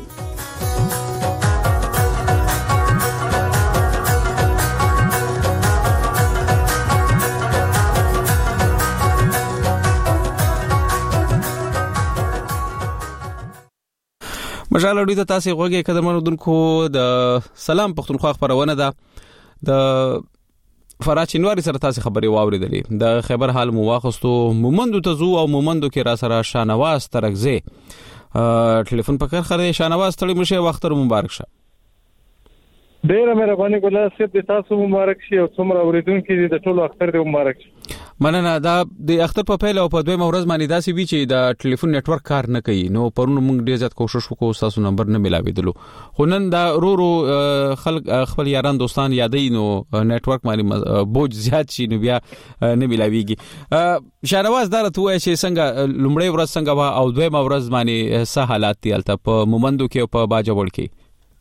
مشال اوري ته تاسو غوږی قدمونو دونکو د سلام پښتونخوا خبرونه ده د فرهاد شینواری سره تاسو خبري واوریدلې د خبر حال مو واخستو مومندو ته زو او مومندو کې را سره شانواز ترغزه ټلیفون پکړ خره شانواز تړي مشه وخت مبارک شه. ډیره مهرباني کوله چې تاسو مبارک شي او څومره اوریدونکو دې د ټولو اختر دې مبارک شي. مننه. دا د اختر په پیل او په دویمه ورځ باندې داسې وی چې د ټلیفون نتورک کار نه کوي نو پرونو موږ ډیر زیات کوشش وکړو تاسو نمبر نه ملاویدلو خو نن دا رو خلک خپل یاران دوستان یادې نو نتورک باندې بوج زیات شي نو بیا نه ملاویږي. شانواز دا ته وایي چې څنګه لومړی ورځ څنګه او دویمه ورځ باندې څه حالات دي البته په مومندو کې او په باجوړ کې.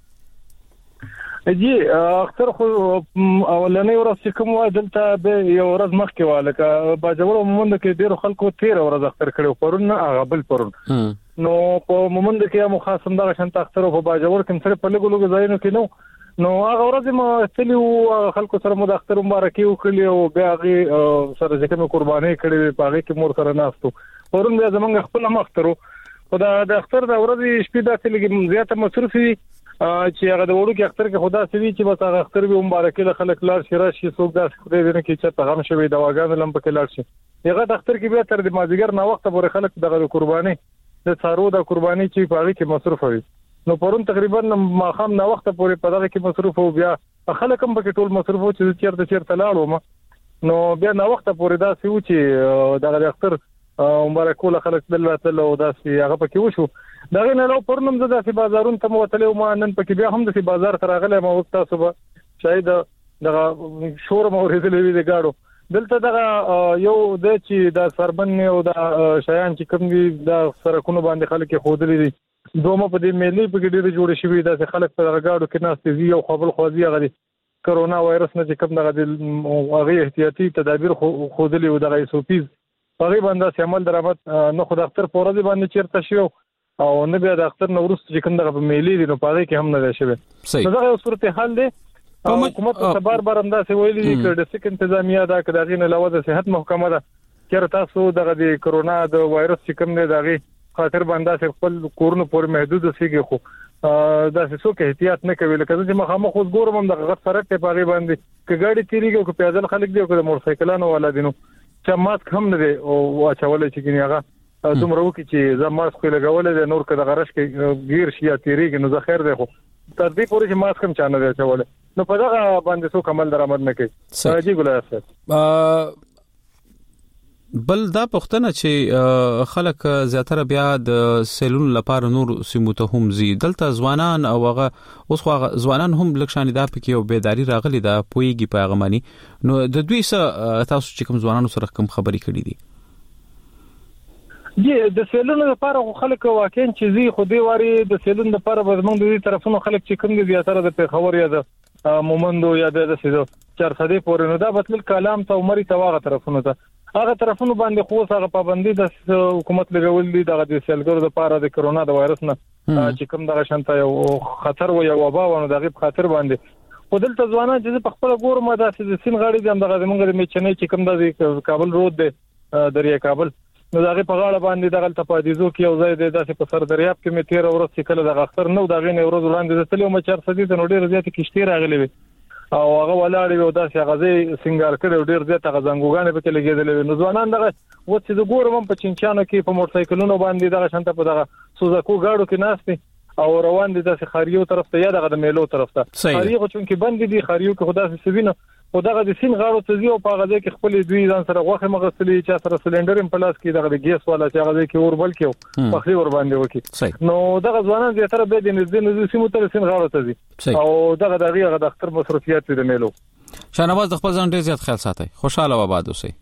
جی اختر خو اولنې ورځ کوم وای دلته به یو ورځ مخکې والکه باجوړ مومند کې ډیر خلکو 13 ورځ اختر کړو پرون هغه بل پرون نو په مومند کې مو خاصم دا شانت اختر په باجوړ کې سره په لګولو ځایونو کې نو هغه ورځ ما تلو خلکو سره مو د اختر مبارکي وکړي او بیا هغه سره ځکه قرباني کړې په هغه کې مور سره ناستو پرون بیا زمونږ خپل مخترو خدا د اختر د ورځې شپې د تلګي زیاته مصرفي چې هغه د وړو کې اختر کې خدا سوي چې بس هغه اختر به مبارکي له خلک لار شي راشي څوک دا خدای دې نه کې چې پیغام شوی دواګان لم پکې لار شي هغه د اختر کې به تر د مازیګر نه وخت پورې خلک دغه قرباني د څارو د قرباني چې په هغه کې مصرف وي نو پرون تقریبا ماخام نه وخت پورې په دغه کې مصرف او بیا خلک هم پکې ټول مصرف او چې چیرته لاړو نو بیا نه وخت پورې دا سوي چې دغه اختر مبارکول خلک دلته او دا سي هغه پکې وشو دغه نه لو پرنم زده چې بازارون ته موتلې او ما نن پکې بیا هم د بازار تر غلې ما وخت تاسو شاید دغه شور مورېدلې وی د گاډو دلته دغه یو د چې د سربن او د شایان چې کوم دي د سرکونو باندې خلک خودلې دي دومره په دې ملي په کې ډېر جوړ شوی د خلک په غاډو کې ناست دي او خپل خوځي غلي کرونا وایرس نه چې کوم دغه هغه احتیاطي تدابیر خودلې او دغه سوپیز هغه باندې عمل درآمد نه خو د اختر په ورځ باندې چیرته شو او نه بیا د اختر نو ورسته چې کوم دغه میلې دي نو په هغه کې هم نه شوی نو دا یو صورتحال دی حکومت ته بار انداسې ویلي دي چې د سیک انتظامیه دا کداغې نه علاوه د صحت محکمه ده چې تاسو دغه د کرونا د وایرس چې کوم دی دغه خاطر باندې خپل کورونو پورې محدود اوسېږي خو دا څه احتیاط نه کوي لکه چې مخامخ اوس ګورم هم دغه سره په باغې باندې چې ګاډي تیریږي او پیادل خلک دی او د موټر سایکلانو ولادینو چې ماسک هم نه دی او اچولې چې کني هغه دومره وکړي چې زما ماسک لګولې د نور کده غرش کې غیر شي یا تیریږي نو زه خیر دی خو تر دې پورې چې ماسک هم چانه دی اچولې نو په دغه باندې څو کمل درآمد نه کوي جی ګلای صاحب بل دا پښتنه چې خلک زیاتره بیا د سیلون لپاره نور سیمو ته هم زی دلته ځوانان او هغه اوس خو ځوانان هم لکشان دا پکې او بیداری راغلي دا پویږي پیغامانی نو د دوی سره تاسو چې کوم ځوانانو سره کوم خبرې کړې دي د سیلون لپاره خلک واقعا چې زی خو دی واري د سیلون لپاره زمونږ د دې طرفونو خلک چې کوم دي زیاتره د پیښور یا د مومندو یا د سیدو چارسدي پورې نو دا بتل کلام ته عمرې تواغه طرفونو ته هغه طرفونو باندې خو هغه پابندي د حکومت لګول دي د سیلګرو لپاره د کرونا د وایرس نه چې کوم دغه شانته یو خطر و یا وبا ونه دغه خطر باندې خو دلته ځوانان چې په خپل ګورم دا چې سین غاړي د دغه زمونږ د میچنې چې کوم د کابل رود دی دریا کابل نو دغه په غاړه باندې دغه تپادیزو کې یو ځای دی داسې په سر دریاب کې می 13 ورځې چې کله د اختر نو دغه نه ورځ وړاندې تلو مچار سدي ته ډېر زیات کشتي راغلي وي او هغه ولاړ یو داسې غزي سنگار کړو ډېر زیات غزنګوګانې په کې لګېدلې نو ځوانان دغه و چې د ګورم په چینچانو کې په موټر سایکلونو باندې دغه شانته په دغه سوزاکو گاډو کې ناشتي او روان دي د خاریو طرف ته یا دغه میلو طرف ته خاریو چې کې بند دي خاریو کې خدا سي سوینه او دغه د سین غاړو ته زیو په غزه کې خپل دوی ځان سره غوخه مغسلې چې سره سلندر په لاس کې دغه ګیس والا چې غزه کې اور بل کې پخلي ور باندې وکي نو دغه ځوانان زیاتره به د نږدې سیمو ته سین غاړو ته دي او دغه دغه د اختر مصرفيات د میلو شاهنواز د خپل ځان ډیر زیات خیال ساتي خوشاله و آباد اوسئ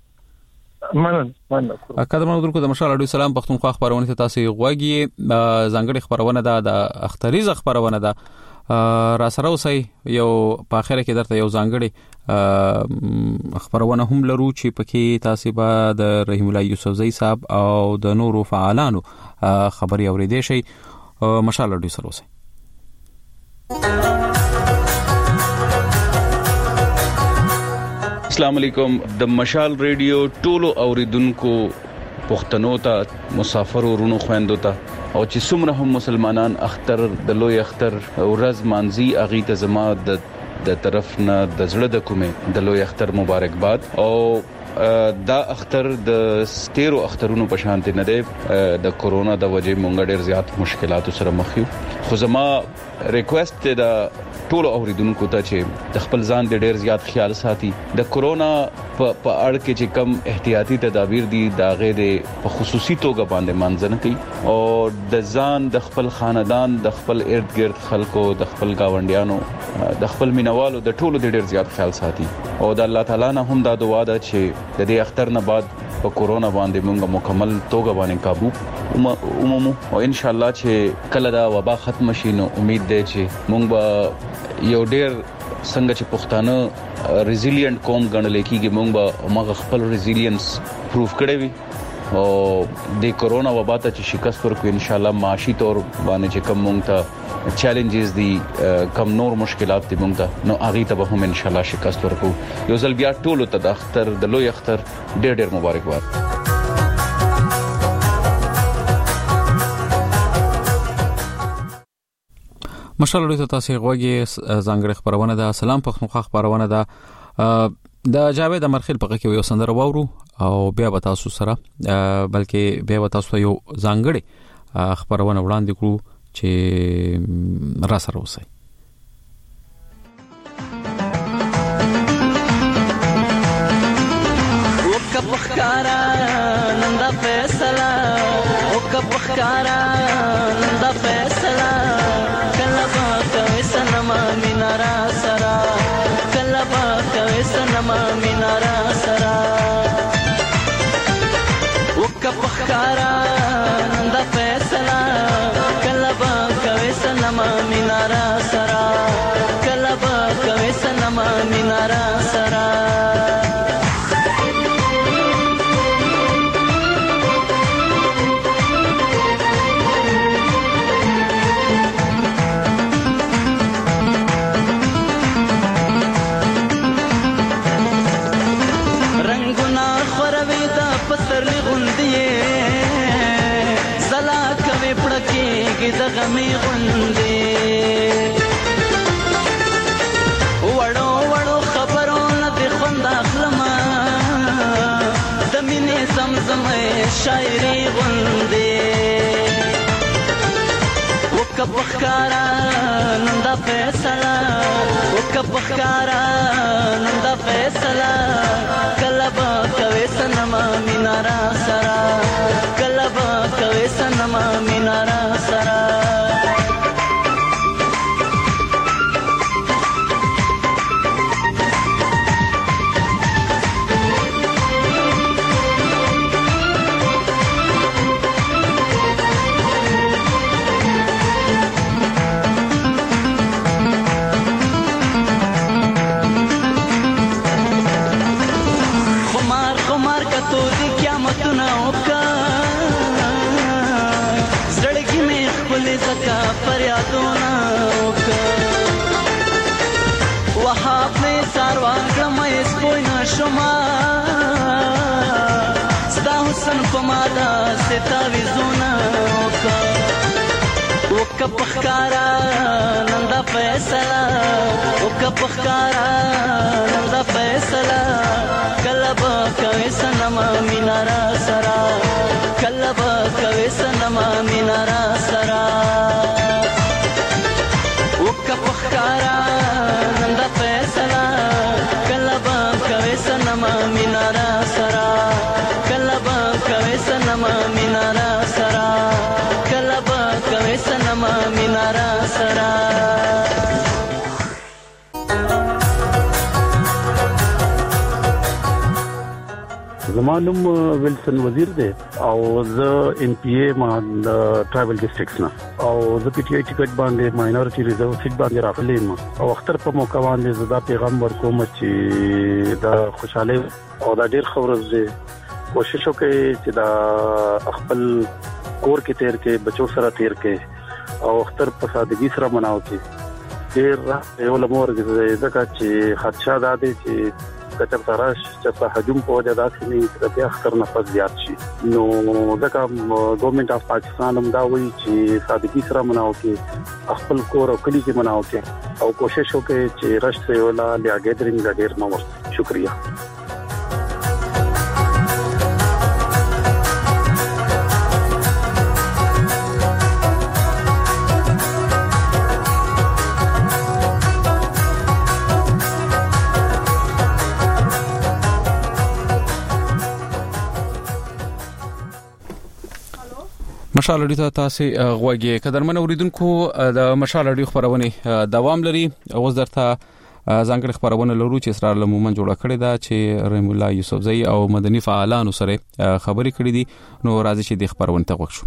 مننه اکادمي درکو د مشال اډو سلام پښتونخوا خبرونه ته تاسو غوږی ځانګړي خبرونه ده د اختریز خبرونه ده را سره اوسئ یو په اخر کې درته یو ځانګړي خبرونه هم لرو چې پکې تاسو به د رحیم الله یوسفزئی صاحب او د نورو فعالانو خبري اوریدئ شي مشال اډو سره اوسئ السلام علیکم د مشال ریډیو ټولو اوریدونکو پښتنو ته مسافر ورونو خويندو ته او چې څومره هم مسلمانان اختر د لوی اختر ورځ مانځي اغي ته زما د طرف نه د زړه د کومه د لوی اختر مبارکباد او دا اختر د ستیرو اخترونو په شان نه دی د کورونا د وجې مونږ ډېر زیات مشکلاتو سره مخ یو خو زما ریکوست د ټولو اوریدونکو ته چې د خپل ځان د ډېر زیات خیال ساتي د کورونا په اړه کې چې کم احتیاطي تدابیر دي دا غیر په خصوصي توګه باندې منځنه کوي او د ځان د خپل خاندان د خپل ارد گرد خلکو د خپل گاونډیانو د خپل مینوالو د ټولو د ډېر زیات خیال ساتي او د الله تعالی نه هم دا دعا ده چې د دې اختر نه بعد په کورونا باندې موږ مکمل توګه باندې قابو عمومو او ان شاء الله چې کله دا وبا ختم شي نو امید ده چې موږ به یو ډېر څنګه چې پښتانه ریزیلینټ قوم ګڼل کېږي موږ به موږ خپل ریزیلینس پروف کړی وي او د کورونا وبا ته چې شکست ورکړو ان شاء الله معاشي تور باندې چې کوم موږ ته چیلنجز دي کم نور مشکلات دي موږ ته نو اغه ته به هم ان شاء الله شکست ورکړو یو ځل بیا ټولو ته د اختر د لوی اختر ډېر ډېر مبارکباد مشال اډو ته تاسو غوږی ځانګړي خبرونه ده سلام پښتونخوا خبرونه ده د جاوید امرخیل په کې یو سندره وورو او بیا به تاسو سره بلکې بیا به تاسو یو ځانګړي خبرونه وړاندې کړو چې را سره اوسئ وکبخکارا نندا فیصله وکبخکارا نندا فیصله کلبا کوي سنما مینارا سرا کلبا کوي سنما مینارا سرا وکبخکارا نندا فیصله کلبا کوي سنما مینارا سرا کلبا کوي سنما مینارا سرا غمي غوندې وړو وړو خبرونه د خوند اخلمه د مینې زمزمې شاعري غوندې وکبخکارا نندا فیصله وکبخکارا نندا فیصله کلبا کوي سنما مینارا سرا کلبا کوي سنما مینارا سرا فریادونه وهاب می ساروان کړمې سپوی نشما ستا حسن پمادا ستاوي زونه وکبخکارا نندا فیصله وکبخکارا نندا فیصله کلبا کوي سنما مینارا سرا کلبا کوي سنما مینارا سرا وکبخکارا نندا فیصله کلبا کوي سنما مینارا سرا کلبا کوي سنما مینارا سرا کلبا کوي سنما مینارا سرا زمانم ویلسن وزیر دی او زه ام پی ای ما ټرایبل ډیسټریکټس نه او زه پی ټی آی ټیکټ باندې ماینورټي ریزرو سیټ باندې راغلی یم او اختر په موقع باندې زه دا پیغام ورکوم چې دا خوشاله او دا ډیر خبره ده کوشش وکړئ چې دا خپل کور کې تیر کې بچو سره تیر کې او اختر په سادګۍ سره مناو کې ډیر یو لمور ځکه چې خدشه ده چې کچر تراش چې په هجوم په وجه داسې نه چې بیا خطر نه پد زیات شي نو ځکه ګورنمنت اف پاکستان هم دا وایي چې سادګۍ سره مناو کې خپل کور او کلی کې مناو کې او کوشش وکړي چې رش ولا لیا ګیدرینګ ډیر نو شکریہ مشال اړیته تاسو غوږی قدرمن اوریدونکو د مشال اړی خبرونه دوام لري اوس درته ځانګړي خبرونه لرو چې اسرار لمومن جوړه کړې ده چې رحم الله یوسفزئی او مدني فعالانو سره خبرې کړې دي نو راځي چې د خبرونه ته وښو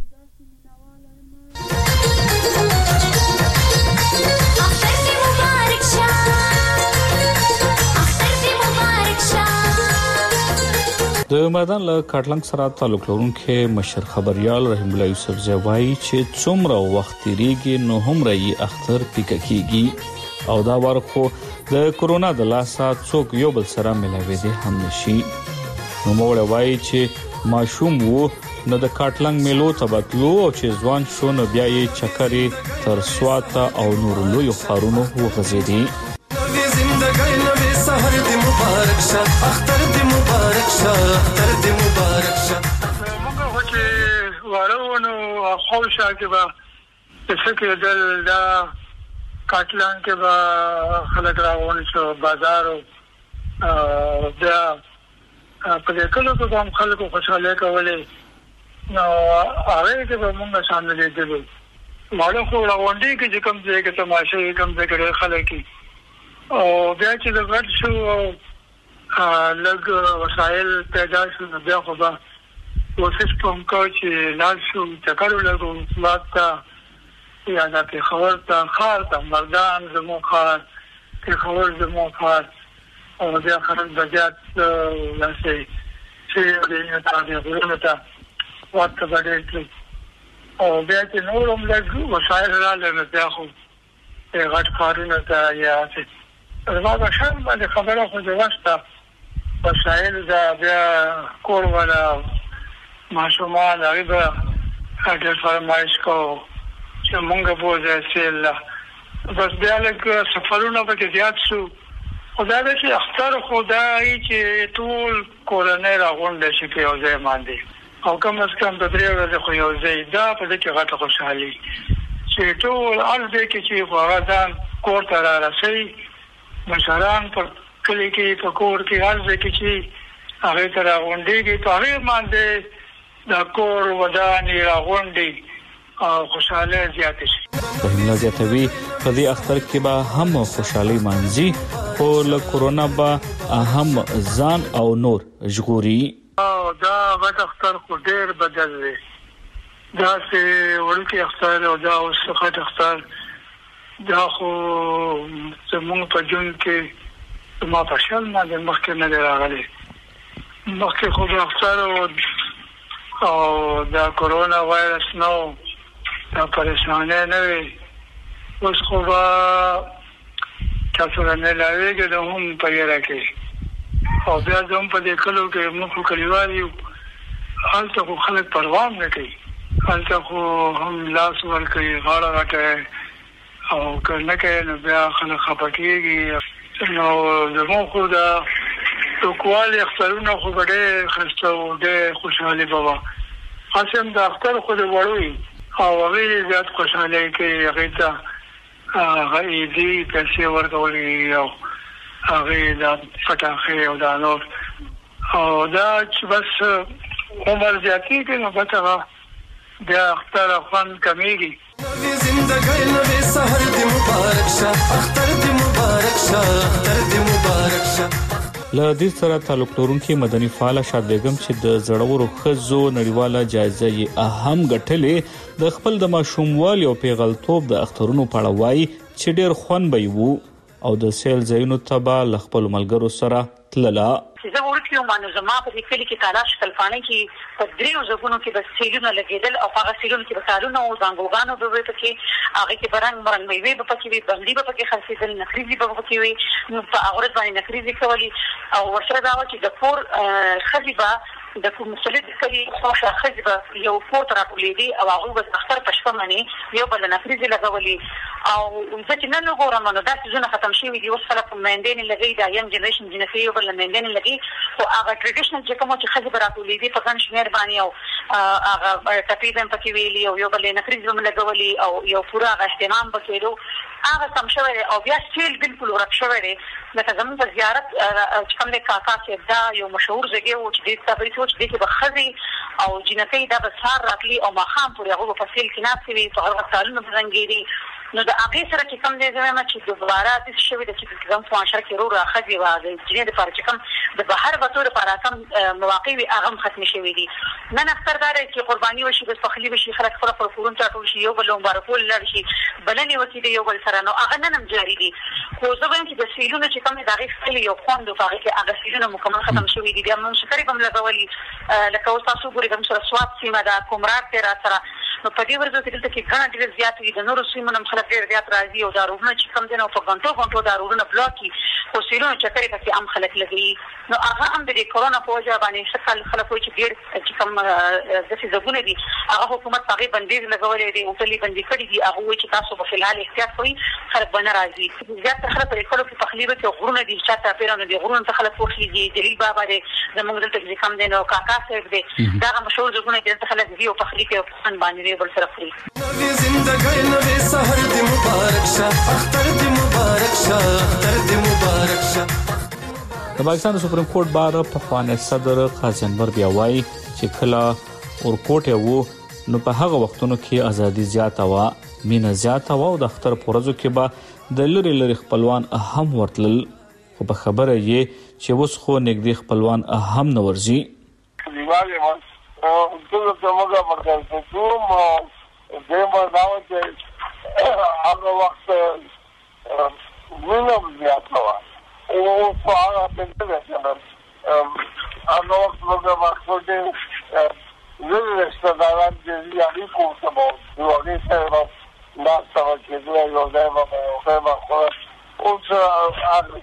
د میدان له کاټلنګ سره تعلق لرونکي مشر خبريال رحم الله یوسفزئی وایي چې څومره وخت تیریږي نو هم رہی اختر پکېږي او دا ورخو د کورونا د لاسه څوک یو بل سره ملاوي دي هم نشي نو موږ وایي چې ماشوم وو نو د کاټلنګ میلو تبتلو او چې ځوان شو نو بیا یې چکرې تر سواته او نور لوی خارونو وغځېدي سحر دی مبارک شه اختر دی مبارک شه اختر دی مبارک شه موږ چې وارونو خوشا کې با څه کې دا کاټلان کې با خلک راغون شو بازار او بیا په دې کلو کې هم خلکو خوشاله کولې نو هغه کې به موږ شامل دي ماړه خو راوندې کې کوم ځای کې تماشه کوم ځای کې خلک او بیا چې د غټ شو لږ وسایل پیدا شو نو بیا خو به کوشش کوم چې لال شو چکرو لګو ماته یا دا په خبر ته خار ته مردان زمو خار په خبر زمو خار او بیا خلک بجات لاسه چې دې ته ورته ته وخت بدل او بیا چې نورم لږ وسایل را لږ بیا خو غټ کارونه ته یا چې زما شان باندې خبره خو ځواسته وسایل دا بیا کور ولا ماشومان هغه ډېر فرمایش کو چې مونږ بوزه سیل بس بیا لکه سفرونه به زیات شو خدای دې چې اختر خدای چې ټول کورنۍ راغونډه شي په یو ځای باندې او کوم څه کوم د درې ورځې خو یو ځای دا په دې کې غټه خوشحالي چې ټول ارزه کې چې غواړم کور ته را رسي مشران په کلی کې په کور کې ارزه کې چې هغه ته راغونډيږي په هغه باندې د کور ودانې راغونډي او خوشاله زیات شي په زیاتوي په دې اختر کې به هم خوشحالي مانځي خو له کورونا به هم ځان او نور ژغوري او دا غټ اختر خو ډېر بدل دی دا چې ورته اختر او دا اوس غټ اختر دا خو زموږ په جون کې ما فشل ما د مخکې نه راغلي مخکې خو د اختر او دا کورونا وایرس نو دا پریشانه نه وي اوس خو به تاسو نه لاویږي د هم په یاره کې او بیا زموږ په دې کلو کې موږ کلیوال یو هلته خو خلک پروا نه کوي هلته خو هم لاس ورکوي غاړه غټه او کنه کې نو بیا خلک خپه کېږي نو زموږ خو دا ټوکوالي اخترونه خو ډېر ښایسته او ډېر خوشحالي به وه هسې هم د اختر خو د وړوي او هغې زیات خوشحالي کوي هغې ته هغه عیدي پیسې ورکول او هغې دا پټاخې او دا نور او دا چې بس عمر زیاتېږي نو بس هغه بیا اختر خوند کمیږي زندګۍ نوې سحر دې مبارک شه اختر دې مبارک شه اختر دې مبارک شه له دې سره تعلق لرونکي مدني فعال شاد بیگم چې د زړورو ښځو نړیواله جایزه یې اهم ګټلې د خپل د ماشوموالي او پیغلتوب د اخترونو په اړه وایي چې ډېر خوند به وو او د سیل ځایونو ته به له خپلو ملګرو سره تلله زه ورته یو مانو زما په دې کلی کې تالاش کلفانه کې په دریو ځګونو کې د سیلونو لګیدل او هغه سیلونو کې بسالونه او زنګوګانو به وي پکې هغه کې برنګ مرنګ میوه به پکې وي بندي به پکې خرڅېدل نخریزي به پکې وي نو په هغه ورځ باندې نخریزي کولي او ورسره دا چې د پور خزيبه د کوم مختلف کلی خوشا خزبه یو فوت راټولېدي او هغه د اختر په شپه باندې یو بل نفریزي لګولي او ځکه نن وګورم نو دا څه ختم شي وي اوس خلک مندین لګي دا یم جنریشن جنفي یو بل مندین لګي او هغه ټریډیشنل چې کوم چې خزبه راټولېدي په ځان شمیر باندې او هغه تقریبا پکې ویلي او یو بل نفریزي هم لګولي او یو پورا اهتمام وکړو هغه سم شوی او بیا سټیل بالکل ورک شوی دی لکه زموږ په زیارت چې کوم د کاکا چې دا یو مشهور ځای و چې د تبریز و چې د بخزي او جنکۍ دا به سار راتلی او ماخام پورې هغه په فصل کې ناست وي په هغه سالونه بزنګيري نو د هغه سره چې کوم دی زموږ چې دوباره د شوی د چې کوم معاشره کې رو راخذي و د جنې د پاره چې کوم د بهر وته لپاره کوم مواقع وي هغه ختم شوی دي نن اختردار چې قرباني وشي د فخلی وشي خلک خپل پرفورون چاټول شي یو بل مبارکول لړ شي بلنی وتی دی یو بل سره نو هغه نن جاری دي خو زه وایم چې د سیلونو چې کوم د هغه خپل یو خوند او هغه هغه سیلونو مکمل ختم شوی دي بیا موږ شکرې بم لګولي لکه اوس تاسو ګورئ کوم سره سواد سیمه دا کومرات تر سره نو په دې ورځو کې دلته کې غنا ډېر زیات وي د نورو سیمو هم خلک ډېر زیات راځي او دارونه چې کوم دي نو په غنټو دارونه بلاکي خو سیلونو چکرې پکې عام خلک لګي نو هغه هم د کورونا په وجه باندې شکل خلک وي چې ډېر چې کوم د څه زګونه دي هغه حکومت هغه بندیز لګولې دي او کلی بندي کړی دي هغه وي چې تاسو په فلحال احتیاط کوئ خلک باندې راځي زیات خلک په کلو کې تخلیبه کې غرونه دي چې تاسو پیرانو دي غرونه ته خلک وخی دي جلیل بابا دي زموږ دلته چې کوم دي نو کاکا صاحب دي دا مشهور زګونه دي چې خلک دی او په خلی کې فن باندې بل سره خوري زندګۍ نوې سحر دې مبارک شه اختر دې مبارک شه اختر دې مبارک شه د پاکستان سپریم کورټ بار په خوانه صدر قاضي انور بیا وایي چې کله ورکوټ وو نو په هغه وختونو کې ازادي زیاته وا مینه زیاته وا او د اختر پورزو کې به د لری خپلوان اهم ورتل خو په خبره یې چې اوس خو نږدې خپلوان اهم نه ورځي دیواله او ټول څه موږ ورته کوم دغه داو چې هغه وخت وینم زیاته وا او په هغه په دې چې هغه وخت موږ ورته زه ستاسو د یاري کوم څه مو یو سره ما سره چې دوی یو ځای ما خو اوس هغه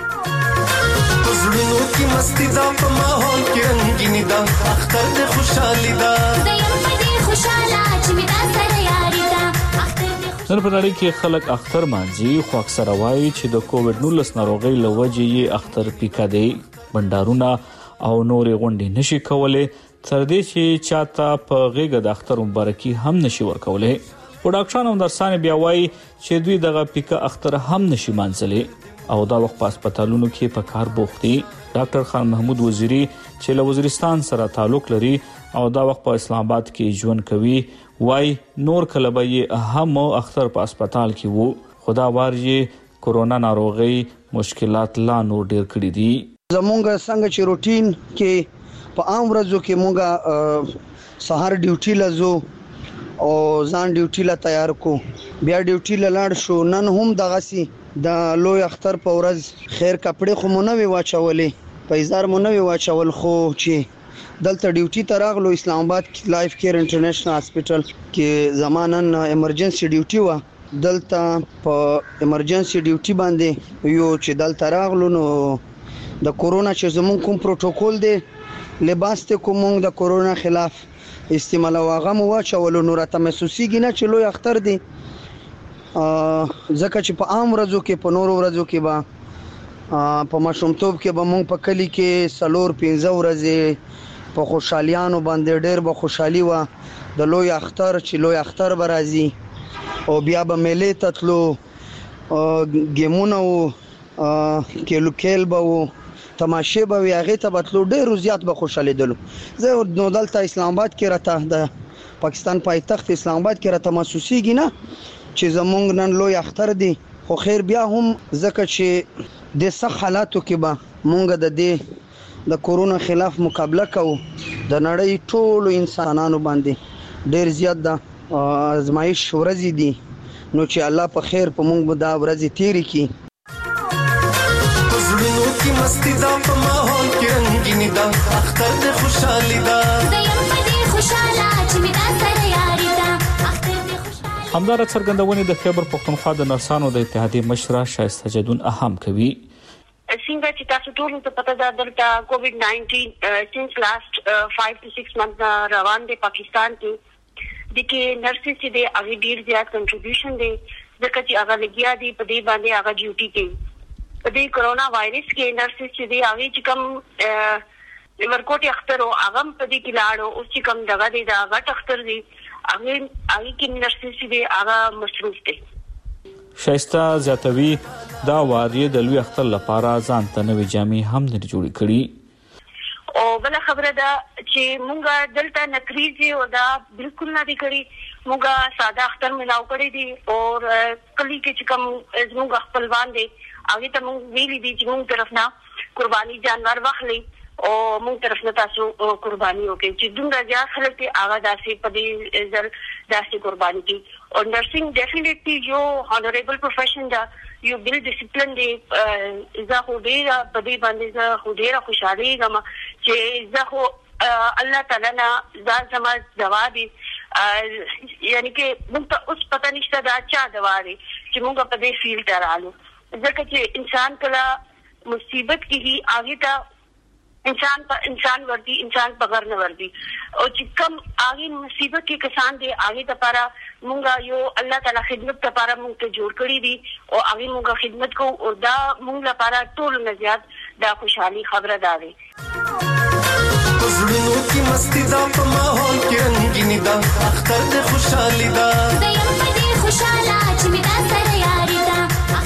زړونو کې مستی دا په ماحول کې رنگینی دا اختر دې خوشحالي دا زه یم په دې خوشاله چې می دا سره یاري دا اختر نن په نړۍ کې خلک اختر مانځي خو اکثره وایي چې د کووډ-19 ناروغۍ له وجې یې اختر پیکا دی بندارونه او نورې غونډې نشي کولای تر دې چې چاته په غیږه د اختر مبارکي هم نشي ورکولای. او ډاکټرانو هم درسانه بیا وایي چې دوی دغه پیکا اختر هم نشي مانځلي او دا وخت په هسپتالونو کې په کار بوخت دي. ډاکټر خان محمود وزیری چې له وزیرستان سره تعلق لري او دا وخت په اسلام آباد کې ژوند کوي وای نور کله به یې هم اختر په هسپتال کې وو خدا وارجی کورونا ناروغي مشکلات لا نور ډیر کړی دي. زمونږ څنګه چې روټین کې په عام ورځو کې مونږه سهار ډیوټي لزو او ځان ډیوټي لا تیار کو بیا ډیوټي لاړ شو. نن هم دغه سي د لوی اختر په ورځ خیر کپڑے خو مونږ نه واچولې پیزار مونږ نه واچول خو چې دلته ډیوټي تراغلو اسلام آباد لایف کیر انټرنیشنل هاسپټل کې زمانن ایمرجنسي ډیوټي و دلته په ایمرجنسي ډیوټي باندې یو چې دلته راغلو نو د کورونا چې زمون کوم پروتوکول دی لباس ته کوم د کورونا خلاف استعمال واغه مو واچولو نو راته محسوسيږي نه چې لوی اختر دی ځکه چې په عام ورځو کې په نورو ورځو کې با په مشرومتوب کې به مونږ په کلی کې سلور 15 ورځې په خوشحالیانو باندې ډېر به خوشحالي و د لوی اختر چې لوی اختر برازي او بیا به میلې تتلو گیمونه او کېل به و تماشې به وي هغې ته به تلو ډېر زیات به خوشحالېدلو. زه نو دلته اسلام آباد کې راته د پاکستان پایتخت اسلام آباد کې راته محسوسېږي نه چې زمونږ نن لوی اختر دی خو خیر بیا هم ځکه چې د سخت حالاتو کې به مونږ د دې د کورونا خلاف مقابله کوو د نړۍ ټولو انسانانو باندې ډېر زیات د ازمایش ورځې دي نو چې الله په خیر په مونږ به دا ورځې تیرې کړي. زړونو کې مستی دا په ماحول کې رنگینی دا اختر د خوشحالي دا زیم په دې خوشاله چې می دا سره یاري دا اختر د خوشحالي. همدار څرګندونې د خیبر پښتونخوا د نرسانو د اتحادیې مشره شایسته جدون اهم کوي. څنګه چې تاسو ټول ته پته ده دلته کووډ-19 since last 5 to 6 months روان دي پاکستان کې د کې نرسز چې د هغه ډیر زیات کنټریبیوشن دي ځکه چې هغه لګیا دي په دې باندې هغه ډیوټي کوي په دې کرونا وایرس کې نرسز چې دي هغه چې کوم ورکوټي اختر او هغه په دې کې لاړو او چې کوم دغه دي دا غټ اختر دي هغه کې نرسز چې دي هغه مصروف دي. شایسته زیاتوي دا واری د لوی اختر لپاره ځان ته نوې جامې هم نه جوړې کړي او بل خبره ده چې مونږه دلته نکریزي او دا بالکل نه دي کړی مونږه ساده اختر ملاو کړی دي او کلی کې چې کوم زموږ خپلوان دي هغه ته مونږ ویلي دي چې مونږ طرف نه قرباني جانور واخلي او مونږ طرف نه تاسو قرباني وکړي چې دومره ځا خلک هغه داسې په دې ځل داسې قرباني کوي او نرسنګ ډیفینیټلی یو هانریبل پروفیشن دا یو بل ډیسپلین دی زه خو ډیره په دې باندې زه خو ډیره خوشاله یم چې زه خو الله تعالی نه ځان سما دوا دي یعنی کې موږ ته اوس پته نشته دا چا دوا دي چې موږ په دې فیلډ ته رالو ځکه چې انسان کله مصیبت کې هی آگے تا انسان ورتی انسان پغر نه ورتی او چې کوم آگے مصیبت کې کسان دي آگے ته پارا مونږه یو الله تعالی خدمت ته پارا مونږ ته جوړ کړی دي او آگے مونږه خدمت کو او دا مونږ لپاره ټول نه زیات دا خوشحالي خبره ده وي. زړونو کې مستی دا په ماحول کې رنگینی دا اختر د خوشحالي دا زیم په دې خوشاله چې می دا سره یاري دا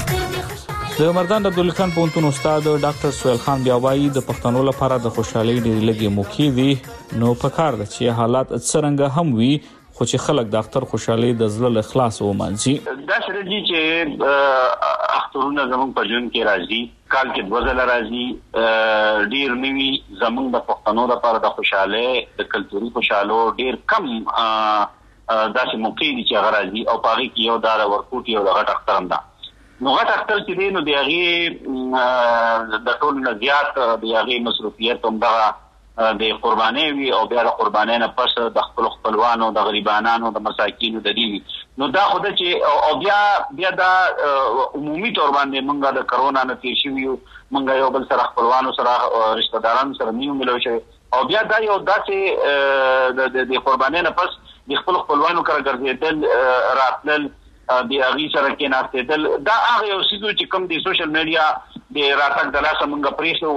د مردان عبدالخان پونتون استاد ډاکټر سویل خان بیا وایي د پښتنو لپاره د خوشحالۍ ډېرې لږې موقع وي نو پکار ده چې حالات څرنګه هم وي خو چې خلک د اختر خوشحالۍ د زړه له اخلاص ومانځي. دا سره دي چې اخترونه زموږ په ژوند کې راځي کال کې دوه ځله راځي ډېر نوي زموږ د پښتنو لپاره د خوشحالۍ د کلتوري خوشحالو ډېر کم داسې موقع دي چې هغه راځي او په هغې کې یو دا د ورکوټي او د غټ اختر هم ده. نو غټ اختر چې دی نو د هغې د ټول نه زیات د هغې مصروفیت همدغه د قربانۍ وي او بیا د قربانۍ نه پس د خپلو خپلوانو د غریبانانو د مساکینو د دې وي نو دا خو ده چې او بیا دا عمومي طور باندې موږ د کرونا نه تېر شوي یو موږ یو بل سره خپلوانو سره رشته دارانو سره مینو ملو شوی او بیا دا یو داسې د قربانۍ نه پس د خپلو خپلوانو کره ګرځېدل راتلل د اغي سره کې ناستېدل دا هغه یو څه چې کوم د سوشل میډیا د راتګ د لاسه مونږ پریښو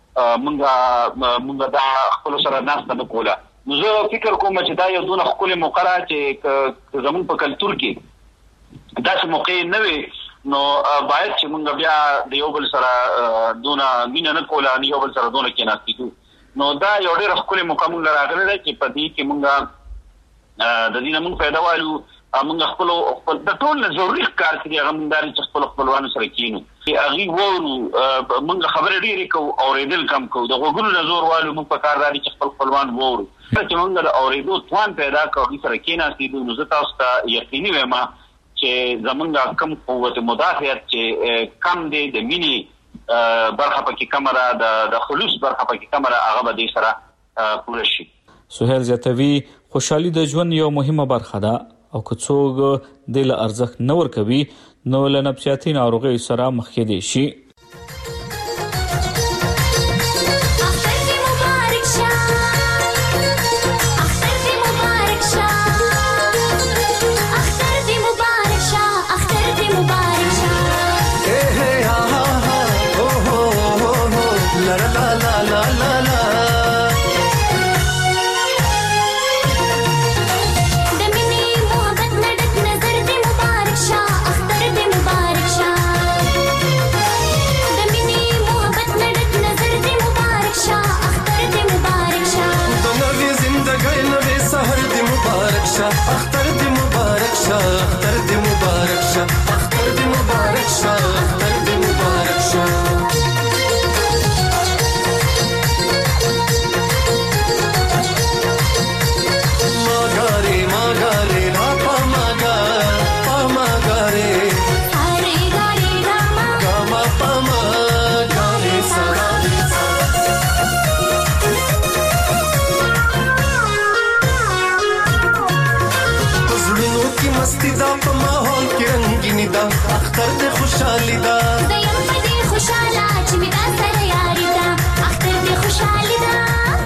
مونږ دا خپل سره ناسته وکوله. نو زه فکر کوم چې دا یو دونه خپل موقره چې زمون په کلچر کې داسې موقع نه وي نو باید چې مونږ بیا د یو بل سره دونه مینه نه کوله یو بل سره دونه کې ناستېدو. نو دا یو ډېر خپل موقع مونږ راغلی دی چې په دې کې مونږ د دې نه مونږ پیدا والو مونږ خپل د ټول ضروري کار کړی هغه مونږ داري چې خپل خپلوانو سره کینو هغه وورو مونږ خبرې ډېرې کوو اورېدل کم کوو د غوګونو نظر والو مونږ په کار داري چې خپل خپلوان وورو چې مونږ د اورېدو توان پیدا کوو سره کېناستېدو نو زه تاسو ته یقیني وایم چې زمونږ کم قوت مدافعت چې کم دی د مینې برخه پکې کم را د خلوص برخه پکې کم را هغه به دې سره پوره شي. سهیل زیاتوي خوشحالي د ژوند یو مهمه برخه ده او که څوک د له ارزښت نه ورکوي نو له نفسیاتي ناروغیو سره مخ کېدی شي. اختر دی مبارک شاه اختر دی مبارک شاه اختر دی مبارک شاه اختر دی مبارک شاه ماګاره ماګاره لا پاماګاره اره ګاره راما کما پاماګاره سره مستی دا په ماحول کې رنگینی دا اختر دې خوشحالي دا زیم په دې خوشاله چې می دا سره یاري دا اختر دې خوشحالي دا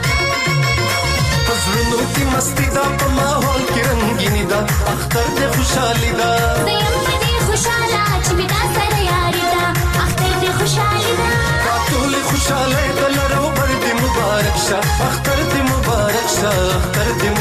پزړونو کې مستی دا په ماحول کې رنگینی دا اختر دې خوشحالي دا زیم په دې خوشاله چې می دا سره یاري دا اختر دې خوشحالي دا ټول خوشاله دلرو پر دې مبارک شه اختر دې مبارک شه اختر دې